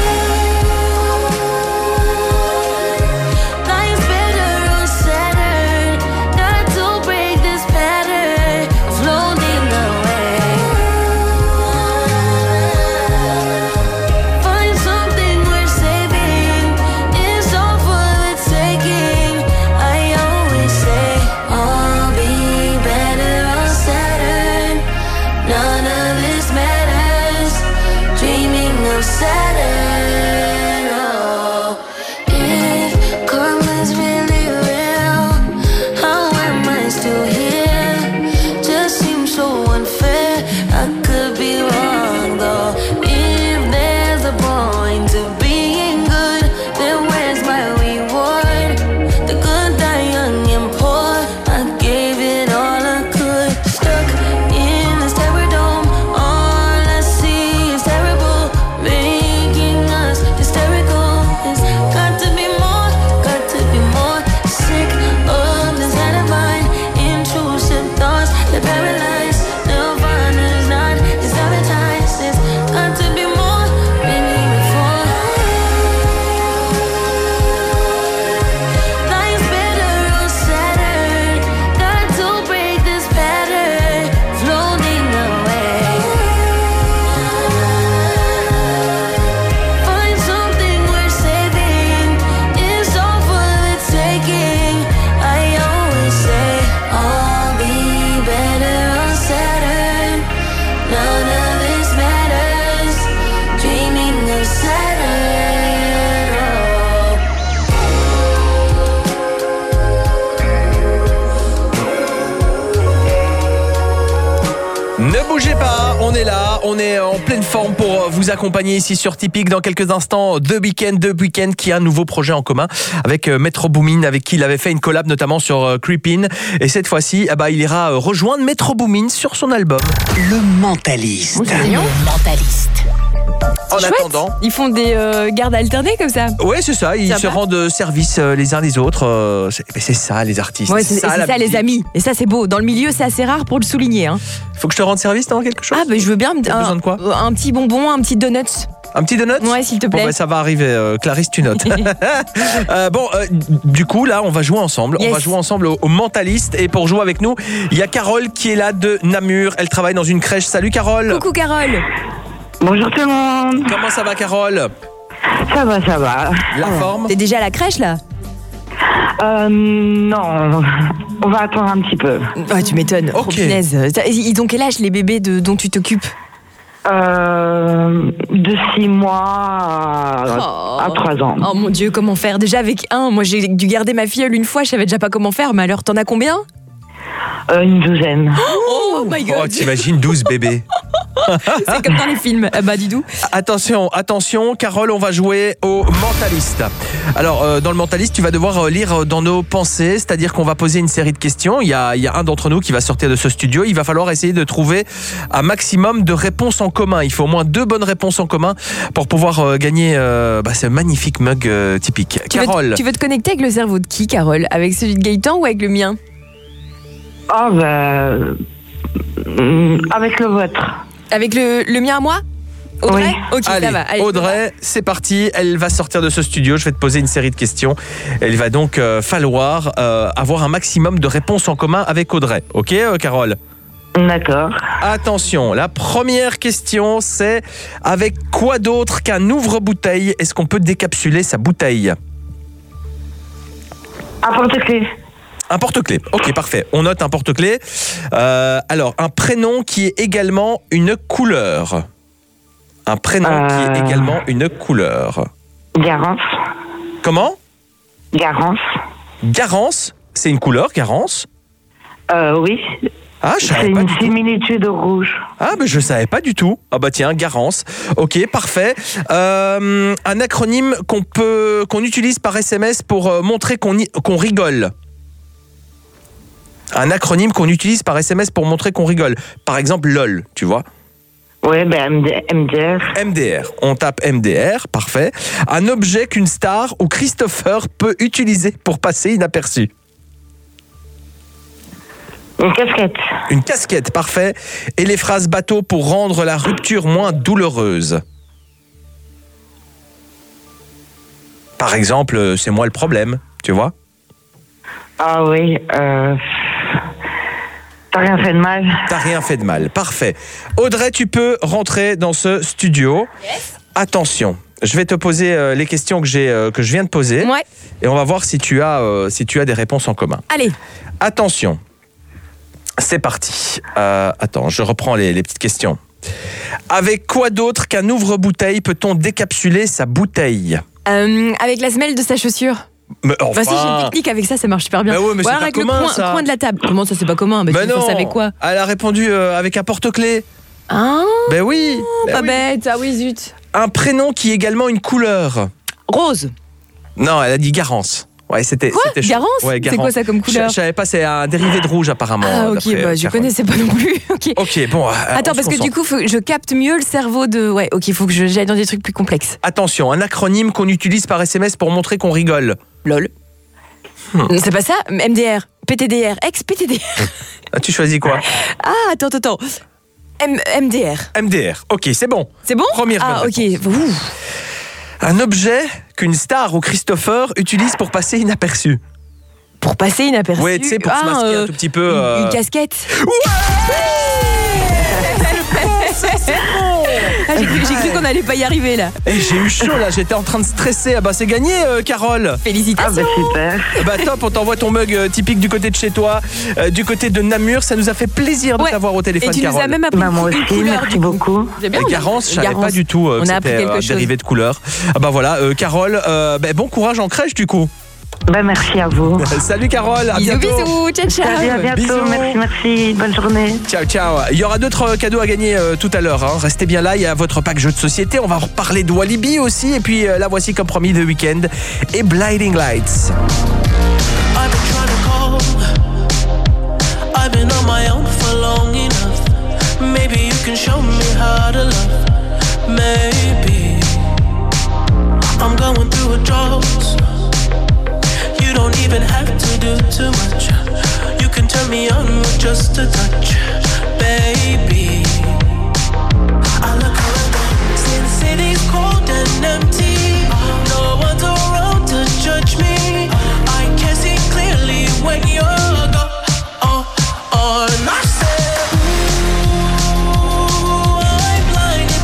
Life's better on Saturn. Got to break this pattern, floating away. Find something worth saving. It's all for the taking. I always say, I'll be better on Saturn. None of this matters. Dreaming of Saturn. Oh, if karma's really real, how am I still here? Just seems so unfair. I could be wrong though. If there's a point to being good, then where's my reward? The good die young and poor. I gave it all I could. Stuck in this terror dome. All I see is terrible, making us hysterical. It's got to be more, got to be more. Sick of this head of mine. Intrusive thoughts that paralyze. Nirvana is not, it's advertised. It's got to be more, been here before. Life's better on Saturn. Got to break this pattern, floating away. Find something worth saving. It's all for the taking. I always say, I'll be better on Saturn. None of this matters. Dreaming of Saturn. Oh. Ne bougez pas, on est là, on est en pleine forme pour vous accompagner ici sur Typique. Dans quelques instants, The Weeknd, The Weeknd qui a un nouveau projet en commun avec euh, Metro Boomin, avec qui il avait fait une collab notamment sur euh, Creepin. Et cette fois-ci, ah bah, il ira euh, rejoindre Metro Boomin sur son album. Le mentaliste. Oh, c'est mignon. Le mentaliste. En Chouette. attendant, Ils font des euh, gardes alternés comme ça. ouais, c'est ça, ils Ça se va. rendent service euh, les uns les autres. euh, c'est, mais c'est ça les artistes. Ouais, c'est c'est ça, la les musique. amis. Et ça, c'est beau. Dans le milieu, c'est assez rare pour le souligner. Hein. Faut que je te rende service dans quelque chose. Ah, bah, je veux bien. T'as Un, besoin de quoi un petit bonbon, un petit donut. Un petit donut. Ouais, s'il te plaît. Bon, bah, ça va arriver, euh, Clarisse, tu notes. Euh, bon, euh, du coup, là, on va jouer ensemble. Yes. On va jouer ensemble au, au mentaliste. Et pour jouer avec nous, il y a Carole qui est là de Namur. Elle travaille dans une crèche. Salut, Carole. Coucou, Carole. Bonjour tout le monde. Comment ça va, Carole? Ça va, ça va. La forme? T'es déjà à la crèche, là? Euh, non, on va attendre un petit peu. Ouais, tu m'étonnes. Ok. Oh, punaise. Ils ont quel âge, les bébés de, dont tu t'occupes? Euh, de six mois à, Oh. à trois ans. Oh mon Dieu, comment faire? Déjà avec un, moi j'ai dû garder ma filleule une fois, je savais déjà pas comment faire, mais alors t'en as combien? Euh, une douzaine. Oh my god. Oh, t'imagines douze bébés. C'est comme dans les films. Ah bah Didou. Attention, attention, Carole, on va jouer au mentaliste. Alors, euh, dans le mentaliste, tu vas devoir euh, lire dans nos pensées, c'est-à-dire qu'on va poser une série de questions. Il y a, il y a un d'entre nous qui va sortir de ce studio. Il va falloir essayer de trouver un maximum de réponses en commun. Il faut au moins deux bonnes réponses en commun pour pouvoir euh, gagner euh, bah, ce magnifique mug euh, typique. Tu veux, Carole. te, tu veux te connecter avec le cerveau de qui, Carole? Avec celui de Gaëtan ou avec le mien? Ah oh, bah... avec le vôtre. Avec le, le mien à moi? Audrey? Oui. Ok, Allez, ça va. Allez, Audrey, c'est parti. Elle va sortir de ce studio. Je vais te poser une série de questions. Il va donc euh, falloir euh, avoir un maximum de réponses en commun avec Audrey. Ok, euh, Carole? D'accord. Attention, la première question, c'est avec quoi d'autre qu'un ouvre-bouteille est-ce qu'on peut décapsuler sa bouteille? Un porte-clés. Un porte-clés. Ok, parfait. On note un porte-clés. Euh, alors, un prénom qui est également une couleur. Un prénom euh... qui est également une couleur. Garance. Comment ? Garance. Garance, c'est une couleur, Garance ? Euh, oui. Ah, je savais c'est pas une du tout. similitude au rouge. Ah, mais je savais pas du tout. Ah bah tiens, Garance. Ok, parfait. Euh, un acronyme qu'on peut, qu'on utilise par S M S pour euh, montrer qu'on, y, qu'on rigole. Un acronyme qu'on utilise par S M S pour montrer qu'on rigole. Par exemple, LOL, tu vois. Ouais, ben M D R. M D R. On tape M D R, parfait. Un objet qu'une star ou Christopher peut utiliser pour passer inaperçu. Une casquette. Une casquette, parfait. Et les phrases bateau pour rendre la rupture moins douloureuse. Par exemple, c'est moi le problème, tu vois ? Ah oui, euh... T'as rien fait de mal. T'as rien fait de mal, parfait. Audrey, tu peux rentrer dans ce studio. Yes. Attention, je vais te poser euh, les questions que, j'ai, euh, que je viens de poser. Ouais. Et on va voir si tu as, euh, si tu as des réponses en commun. Allez. Attention, c'est parti. Euh, attends, je reprends les, les petites questions. Avec quoi d'autre qu'un ouvre-bouteille peut-on décapsuler sa bouteille ? euh, Avec la semelle de sa chaussure. Mais enfin... Bah si, j'ai une technique avec ça, ça marche super bien. Bah ouais, mais Ou c'est alors pas avec commun, le coin, ça. coin de la table. Comment ça, c'est pas commun ? Bah, Ben tu non, fais ça avec quoi ? Elle a répondu euh, avec un porte-clés. Ah, Ben oui, ben pas oui. bête. Ah oui, zut. Un prénom qui est également une couleur. Rose. Non, elle a dit Garance. Ouais, c'était, Quoi c'était chaud. Garance Ouais, C'est quoi ça comme couleur ? Je, je savais pas, c'est un dérivé de rouge apparemment. Ah ok, d'après, bah, je Carole. connaissais pas non plus. Ok. Ok, bon. euh, Attends, on parce se que du concentre. coup, faut que je capte mieux le cerveau de... Ouais, ok, il faut que je- j'aille dans des trucs plus complexes. Attention, un acronyme qu'on utilise par S M S pour montrer qu'on rigole. LOL. Hmm. C'est pas ça ? M D R, P T D R, ex-P T D R. Ah, tu choisis quoi ? Ah, attends, attends. M- MDR. M D R. Ok, c'est bon. C'est bon ? Première Ah, bonne ok. réponse. Ouh. Un objet qu'une star ou Christopher utilise pour passer inaperçu. Pour passer inaperçu. Ouais, tu sais, pour se Ah, masquer euh, un tout petit peu. Une, euh, une casquette. C'est bon. Ah, j'ai cru, j'ai cru qu'on n'allait pas y arriver là. Et j'ai eu chaud là, j'étais en train de stresser. Ah bah c'est gagné, euh, Carole. Félicitations. Ah bah super. Bah top, on t'envoie ton mug euh, typique du côté de chez toi, euh, du côté de Namur. Ça nous a fait plaisir de Ouais. t'avoir au téléphone, Et tu nous Carole. as même appris Bah, moi une aussi, couleur, merci du coup. beaucoup. C'est bien, Euh, on a- Garance, je savais Garance. pas du tout euh, On que a appris c'était quelque euh, chose. dérivé de couleur. Ah bah voilà, euh, Carole, euh, bah, bon courage en crèche du coup. Bah merci à vous. Salut Carole, à Bisous, bientôt. bisous. Ciao, ciao. Salut, à bientôt. Bisous. Merci, merci. Bonne journée. Ciao, ciao. Il y aura d'autres cadeaux à gagner euh, tout à l'heure. Hein. Restez bien là, il y a votre pack jeu de société. On va reparler de Walibi aussi. Et puis euh, là, voici comme promis The Weeknd et Blinding Lights. I've been trying to call. I've been on my own for long enough. Maybe you can show me how to love. Maybe I'm going through a drought. You don't even have to do too much. You can turn me on with just a touch, baby. I look around, since city's cold and empty. No one's around to judge me. I can see clearly when you're gone. Oh, oh, and I said, ooh, I'm blinded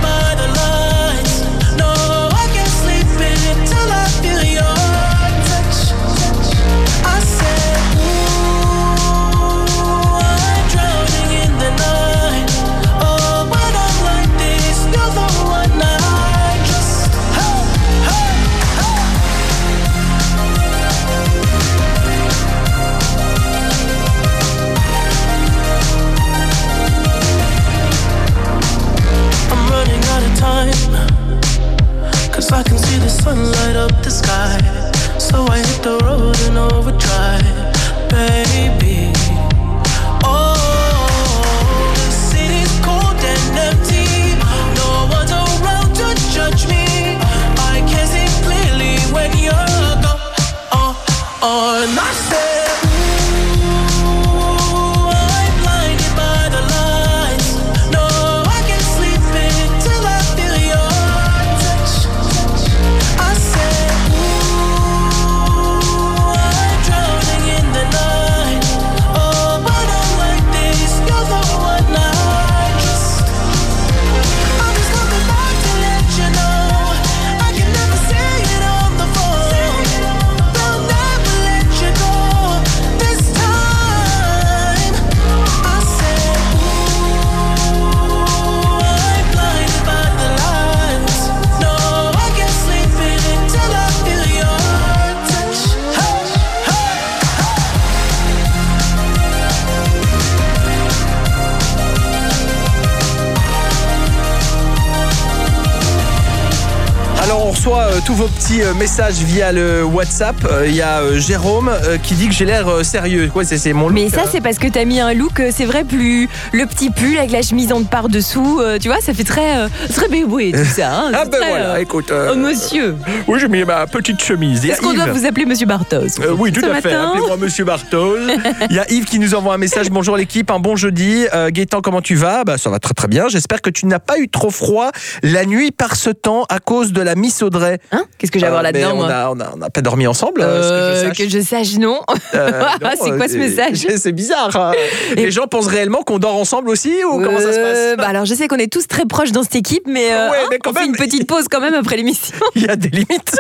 Alors on reçoit euh, tous vos petits euh, messages via le WhatsApp. Il euh, y a euh, Jérôme euh, qui dit que j'ai l'air euh, sérieux. Quoi, c'est, c'est mon look. Mais ça euh... c'est parce que t'as mis un look, euh, c'est vrai, plus le petit pull avec la chemise en par dessous. Euh, tu vois, ça fait très euh, très béboué tout ça. Hein, ah ben très, voilà, euh, écoute. Euh, oh monsieur. Oui, j'ai mis ma petite chemise. Est-ce qu'on Yves. doit vous appeler Monsieur Bartos euh, Oui, tout à fait. Matin. Appelez-moi Monsieur Bartos. Il y a Yves qui nous envoie un message. Bonjour l'équipe, un bon jeudi. Euh, Gaëtan, comment tu vas? Bah ça va très très bien. J'espère que tu n'as pas eu trop froid la nuit par ce temps à cause de la Miss Audrey. Hein? Qu'est-ce que j'ai à voir euh, là-dedans, on moi a, on, a, on a pas dormi ensemble, euh, ce que je sache. Que je sache, non. Euh, non c'est quoi ce euh, message? C'est bizarre. Hein. Et... Les gens pensent réellement qu'on dort ensemble aussi ou euh, comment ça se passe? Bah alors je sais qu'on est tous très proches dans cette équipe, mais, euh, ouais, hein, mais quand on même, fait une petite pause quand même après l'émission. Il y a des limites.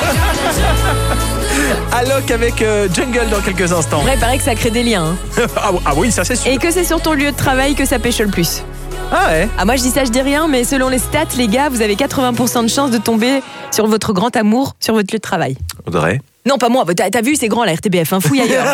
Alok avec euh, Jungle dans quelques instants. Vrai, il paraît que ça crée des liens. Hein. ah, ah oui, ça c'est sûr. Et que c'est sur ton lieu de travail que ça pêche le plus. Ah ouais. Ah moi je dis ça, je dis rien, mais selon les stats, les gars, vous avez quatre-vingts pour cent de chances de tomber sur votre grand amour sur votre lieu de travail. Audrey. Non, pas moi. T'as, t'as vu, c'est grand la R T B F, hein, fouille ailleurs.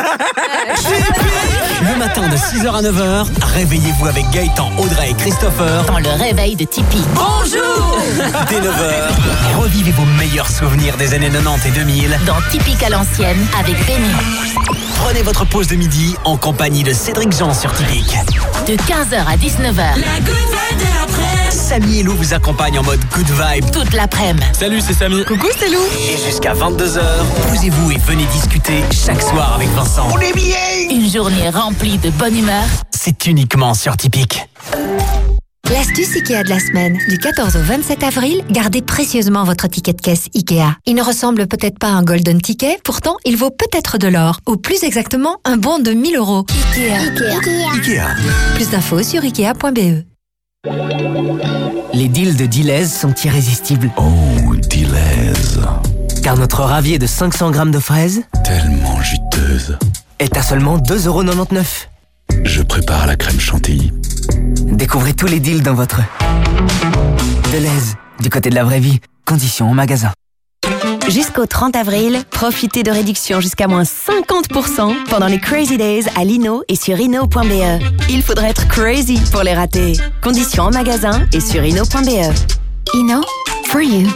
Le matin de six heures à neuf heures, réveillez-vous avec Gaëtan, Audrey et Christopher dans le réveil de Tipeee. Bonjour. Dès neuf heures, revivez vos meilleurs souvenirs des années quatre-vingt-dix et deux mille dans Tipeee à l'ancienne avec Benny. Prenez votre pause de midi en compagnie de Cédric Jean sur Tipeee. De quinze heures à dix-neuf heures. La good vibe de l'après. Samy et Lou vous accompagnent en mode good vibe toute l'après-midi. Salut, c'est Samy. Coucou, c'est Lou. Et jusqu'à vingt-deux heures, posez-vous et venez discuter chaque soir avec Vincent. On est bien. Une journée remplie de bonne humeur. C'est uniquement sur Tipeee. L'astuce Ikea de la semaine. Du quatorze au vingt-sept avril, gardez précieusement votre ticket de caisse Ikea. Il ne ressemble peut-être pas à un golden ticket, pourtant il vaut peut-être de l'or. Ou plus exactement, un bon de mille euros. Ikea. Ikea. Ikea. Plus d'infos sur ikea point b e. Les deals de Deleuze sont irrésistibles. Oh, Deleuze. Car notre ravier de cinq cents grammes de fraises, tellement juteuse, est à seulement deux euros quatre-vingt-dix-neuf. Je prépare la crème chantilly. Découvrez tous les deals dans votre Deleuze, du côté de la vraie vie. Conditions en magasin. Jusqu'au trente avril, profitez de réductions jusqu'à moins cinquante pour cent pendant les Crazy Days à Lino et sur inno point b e. Il faudrait être crazy pour les rater. Conditions en magasin et sur inno point b e. Inno, for you.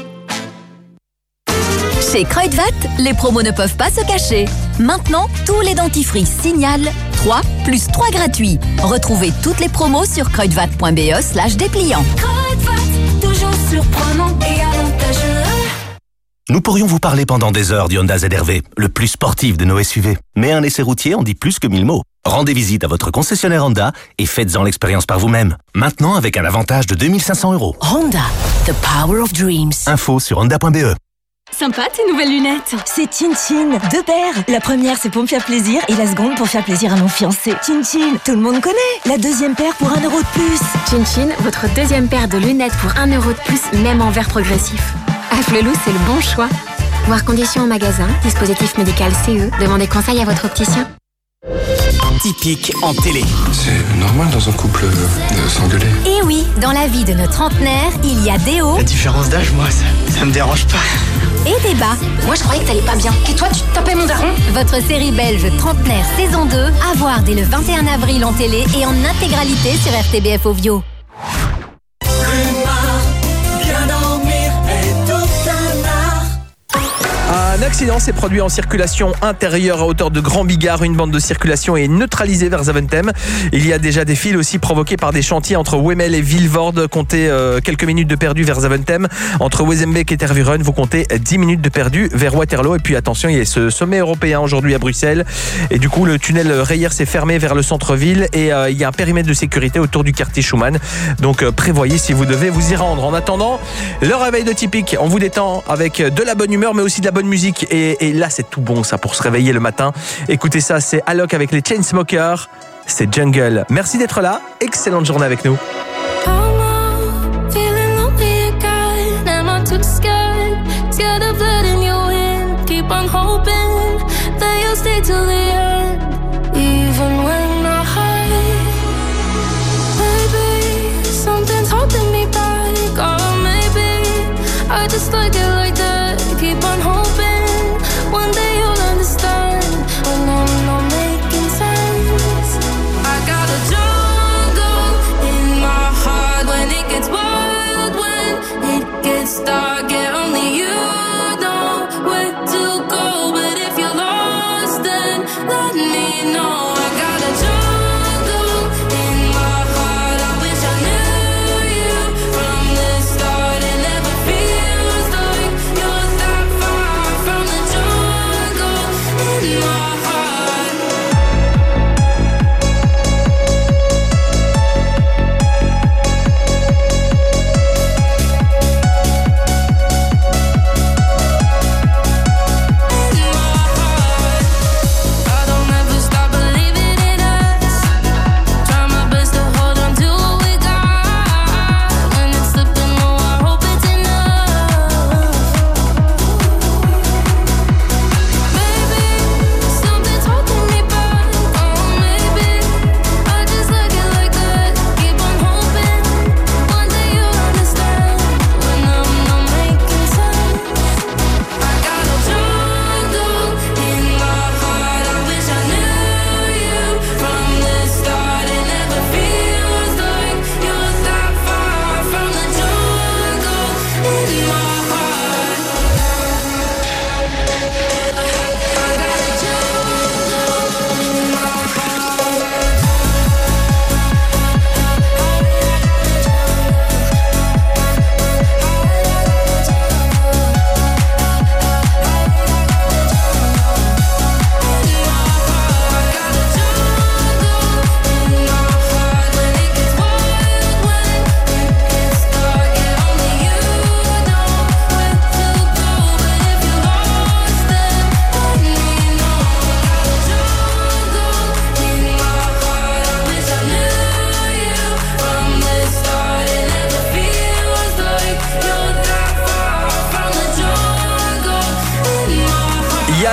Chez Kruidvat, les promos ne peuvent pas se cacher. Maintenant, tous les dentifrices signalent trois plus trois gratuits. Retrouvez toutes les promos sur kruidvat point b e slash dépliant. Kruidvat, toujours surprenant et avantageux. Nous pourrions vous parler pendant des heures du Honda Z R V, le plus sportif de nos S U V. Mais un essai routier en dit plus que mille mots. Rendez visite à votre concessionnaire Honda et faites-en l'expérience par vous-même. Maintenant avec un avantage de deux mille cinq cents euros. Honda, the power of dreams. Info sur honda point b e. Sympa tes nouvelles lunettes. C'est Chin Chin, deux paires. La première c'est pour me faire plaisir et la seconde pour faire plaisir à mon fiancé. Chin Chin, tout le monde connaît. La deuxième paire pour un euro de plus. Chin Chin, votre deuxième paire de lunettes pour un euro de plus, même en verre progressif. Afflelou, c'est le bon choix. Voir conditions en magasin, dispositif médical C E, demandez conseil à votre opticien. Tipeee en télé. C'est normal dans un couple de s'engueuler. Et oui, dans la vie de nos trentenaires, il y a des hauts. La différence d'âge, moi, ça, ça me dérange pas. Et des bas. Moi, je croyais que t'allais pas bien. Et toi, tu tapais mon daron. Votre série belge Trentenaire saison deux, à voir dès le vingt et un avril en télé et en intégralité sur R T B F Ovio. Un accident s'est produit en circulation intérieure à hauteur de Grand Bigard. Une bande de circulation est neutralisée vers Zaventem. Il y a déjà des files aussi provoquées par des chantiers entre Wemmel et Vilvoorde. Comptez euh, quelques minutes de perdu vers Zaventem. Entre Wezenbeek et Tervuren, vous comptez dix minutes de perdu vers Waterloo. Et puis attention, il y a ce sommet européen aujourd'hui à Bruxelles. Et du coup, le tunnel Reyer s'est fermé vers le centre-ville. Et euh, il y a un périmètre de sécurité autour du quartier Schumann. Donc euh, prévoyez si vous devez vous y rendre. En attendant, le réveil de Tipeee. On vous détend avec de la bonne humeur, mais aussi de la bonne musique. Et, et là, c'est tout bon, ça, pour se réveiller le matin. Écoutez ça, c'est Alok avec les Chainsmokers. C'est Jungle. Merci d'être là. Excellente journée avec nous. Dark, yeah, only you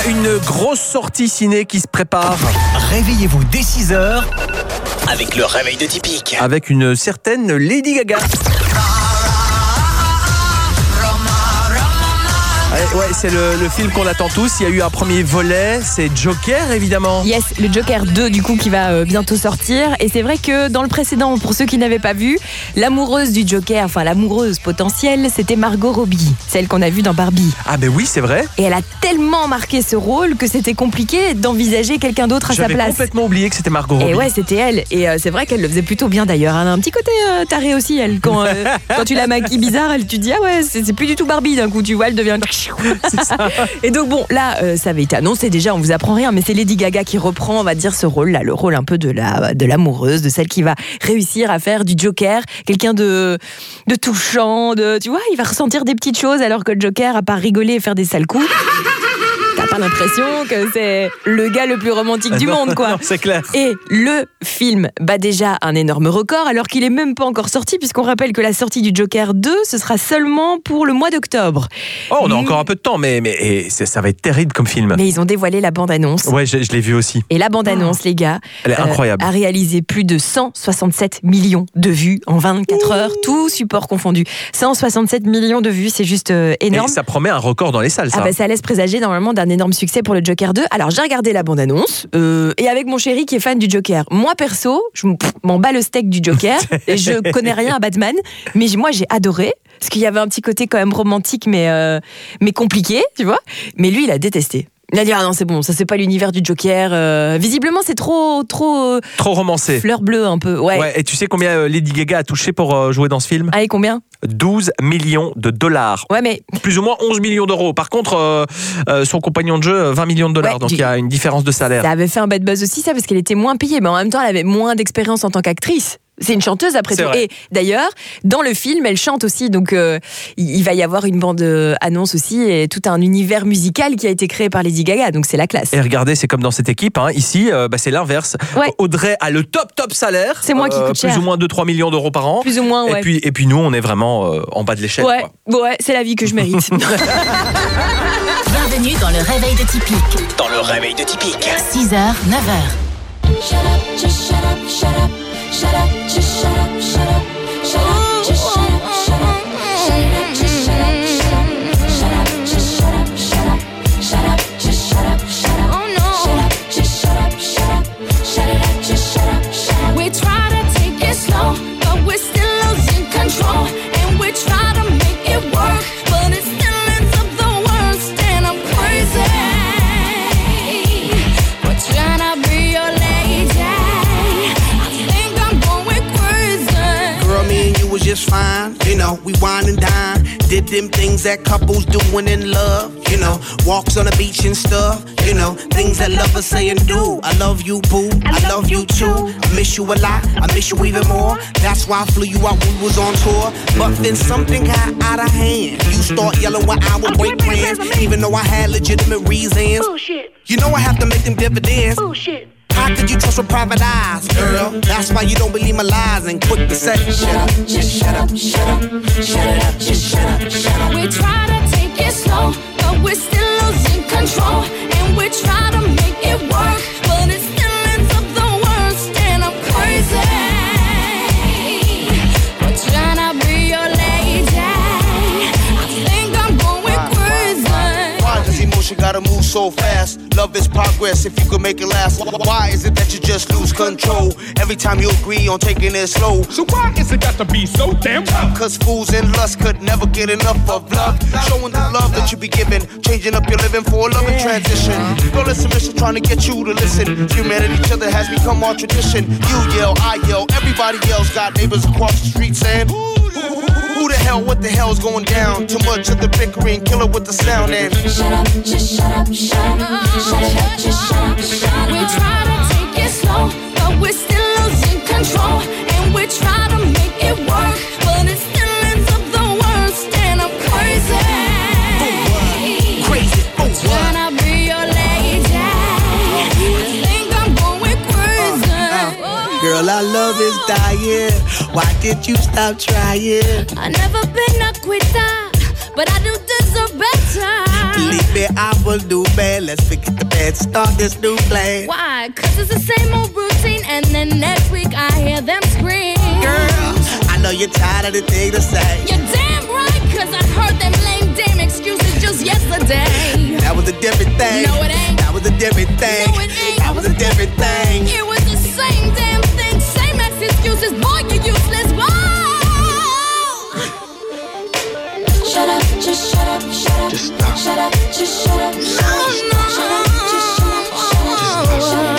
une grosse sortie ciné qui se prépare. Réveillez-vous dès six heures avec le réveil de Typique. Avec une certaine Lady Gaga. Ouais, c'est le, le film qu'on attend tous. Il y a eu un premier volet, c'est Joker évidemment. Yes, le Joker deux du coup qui va euh, bientôt sortir. Et c'est vrai que dans le précédent, pour ceux qui n'avaient pas vu, l'amoureuse du Joker, enfin l'amoureuse potentielle, c'était Margot Robbie, celle qu'on a vue dans Barbie. Ah ben oui, c'est vrai. Et elle a tellement marqué ce rôle que c'était compliqué d'envisager quelqu'un d'autre à J'avais sa place. J'avais complètement oublié que c'était Margot Robbie. Et ouais, c'était elle. Et euh, c'est vrai qu'elle le faisait plutôt bien d'ailleurs. Elle a un petit côté euh, taré aussi, elle. Quand, euh, quand tu la maquilles bizarre, elle, tu te dis ah ouais, c'est, c'est plus du tout Barbie d'un coup. Tu vois, elle devient... C'est ça. Et donc bon, là, euh, ça avait été annoncé déjà, on vous apprend rien, mais c'est Lady Gaga qui reprend, on va dire, ce rôle-là, le rôle un peu de la de l'amoureuse, de celle qui va réussir à faire du Joker, quelqu'un de de touchant, de, tu vois, il va ressentir des petites choses alors que le Joker, à part rigoler et faire des sales coups. T'as pas l'impression que c'est le gars le plus romantique du monde, quoi. Non, c'est clair. Et le film bat déjà un énorme record, alors qu'il est même pas encore sorti, puisqu'on rappelle que la sortie du Joker deux, ce sera seulement pour le mois d'octobre. Oh, on a encore un peu de temps, mais, mais et ça, ça va être terrible comme film. Mais ils ont dévoilé la bande-annonce. Ouais, je, je l'ai vu aussi. Et la bande-annonce, oh. les gars, elle est incroyable. Euh, a réalisé plus de cent soixante-sept millions de vues en vingt-quatre heures, tout support confondu. cent soixante-sept millions de vues, c'est juste euh, énorme. Et ça promet un record dans les salles, ça. Ah bah, ça laisse présager normalement d'un énorme succès pour le Joker deux. Alors j'ai regardé la bande-annonce euh, et avec mon chéri qui est fan du Joker. Moi perso, je m'en bats le steak du Joker et je connais rien à Batman, mais moi j'ai adoré parce qu'il y avait un petit côté quand même romantique mais euh, mais compliqué, tu vois. Mais lui il a détesté. Il a dit ah non c'est bon, ça c'est pas l'univers du Joker. Euh, visiblement c'est trop trop trop romancé. Fleur bleue un peu. Ouais. Ouais. Et tu sais combien Lady Gaga a touché pour euh, jouer dans ce film ? Allez, combien ? douze millions de dollars. Ouais, mais plus ou moins onze millions d'euros. Par contre, euh, euh, son compagnon de jeu, vingt millions de dollars. Ouais, donc il y a une différence de salaire. Ça avait fait un bad buzz aussi, ça, parce qu'elle était moins payée. Mais en même temps, elle avait moins d'expérience en tant qu'actrice. C'est une chanteuse après c'est tout. Vrai. Et d'ailleurs, dans le film, elle chante aussi. Donc, euh, il va y avoir une bande-annonce aussi et tout un univers musical qui a été créé par Lady Gaga. Donc, c'est la classe. Et regardez, c'est comme dans cette équipe. Hein. Ici, euh, bah, c'est l'inverse. Ouais. Audrey a le top, top salaire. C'est moi qui coûte euh, cher. Plus ou moins deux à trois millions d'euros par an. Plus ou moins, ouais. Et puis, et puis nous, on est vraiment euh, en bas de l'échelle. Ouais, quoi. ouais, c'est la vie que je mérite. Bienvenue dans le réveil de Typique. Dans le réveil de Typique. six heures, neuf heures. Shut up, just shut up, shut up. Shut up, just shut up, shut up. Shut up, just shut up, shut up. Shut up, just shut up, shut up. Shut up, just shut up, shut up. Shut up, just shut up, shut up. Oh no. Shut up, just shut up, shut up. Shut it up, just shut up, shut up. We try to take it slow, but we're still losing control. And we try to make it work, but it still ends up the worst. And I'm crazy. We're trying to be your lady. Was just fine, you know, we wine and dine. Did them things that couples doing in love, you know, walks on the beach and stuff, you know, things that lovers say and do. I love you, boo, I, I love you too. I miss you a lot, I miss you even more. That's why I flew you out when we was on tour. But then something got out of hand. You start yelling when I would break plans, even though I had legitimate reasons. Bullshit. You know I have to make them dividends. Bullshit. How could you trust with private eyes, girl? That's why you don't believe my lies and quick to say, shut up, just shut up, shut up, shut it up, just shut up, shut up. We try to take it slow, but we're still losing control. And we try to make it work, but it still ends up the worst. And I'm crazy. We're trying to be your lady. I think I'm going crazy. Why does emotion gotta move so fast? Love is progress if you could make it last. Why is it that you just lose control every time you agree on taking it slow? So why is it got to be so damn tough? Cause fools and lust could never get enough of love. Showing the love that you be giving, changing up your living for a loving transition. Girl, it's a mission trying to get you to listen. Human at each other has become our tradition. You yell, I yell, everybody else got neighbors across the street saying, who the hell, what the hell's going down? Too much of the bickering, kill it with the sound and shut up, just shut up, shut up. Shut it up, just shut up, shut up. We try to take it slow, but we're still losing control. And we try to make it work, but it still ends up the worst. And I'm crazy. Crazy, oh trying to be your lady. I think I'm going crazy. Girl, our love is dying. Why did you stop trying? I've never been a quitter, but I do deserve better. Believe me, I was girls do bad. Let's forget the bad, start this new plan. Why? Cause it's the same old routine, and then next week I hear them scream. Girl, I know you're tired of the thing to say. You're damn right, cause I heard them lame damn excuses just yesterday. That was a different thing. No, it ain't. That was a different thing. No, it ain't. That was a different thing. It was the same damn thing, same ex excuses. Boy, you useless. Whoa! Shut up, just shut up, shut up. Just stop. Shut up, just shut up. No, no. Shut up, just shut up, shut up. Shut up.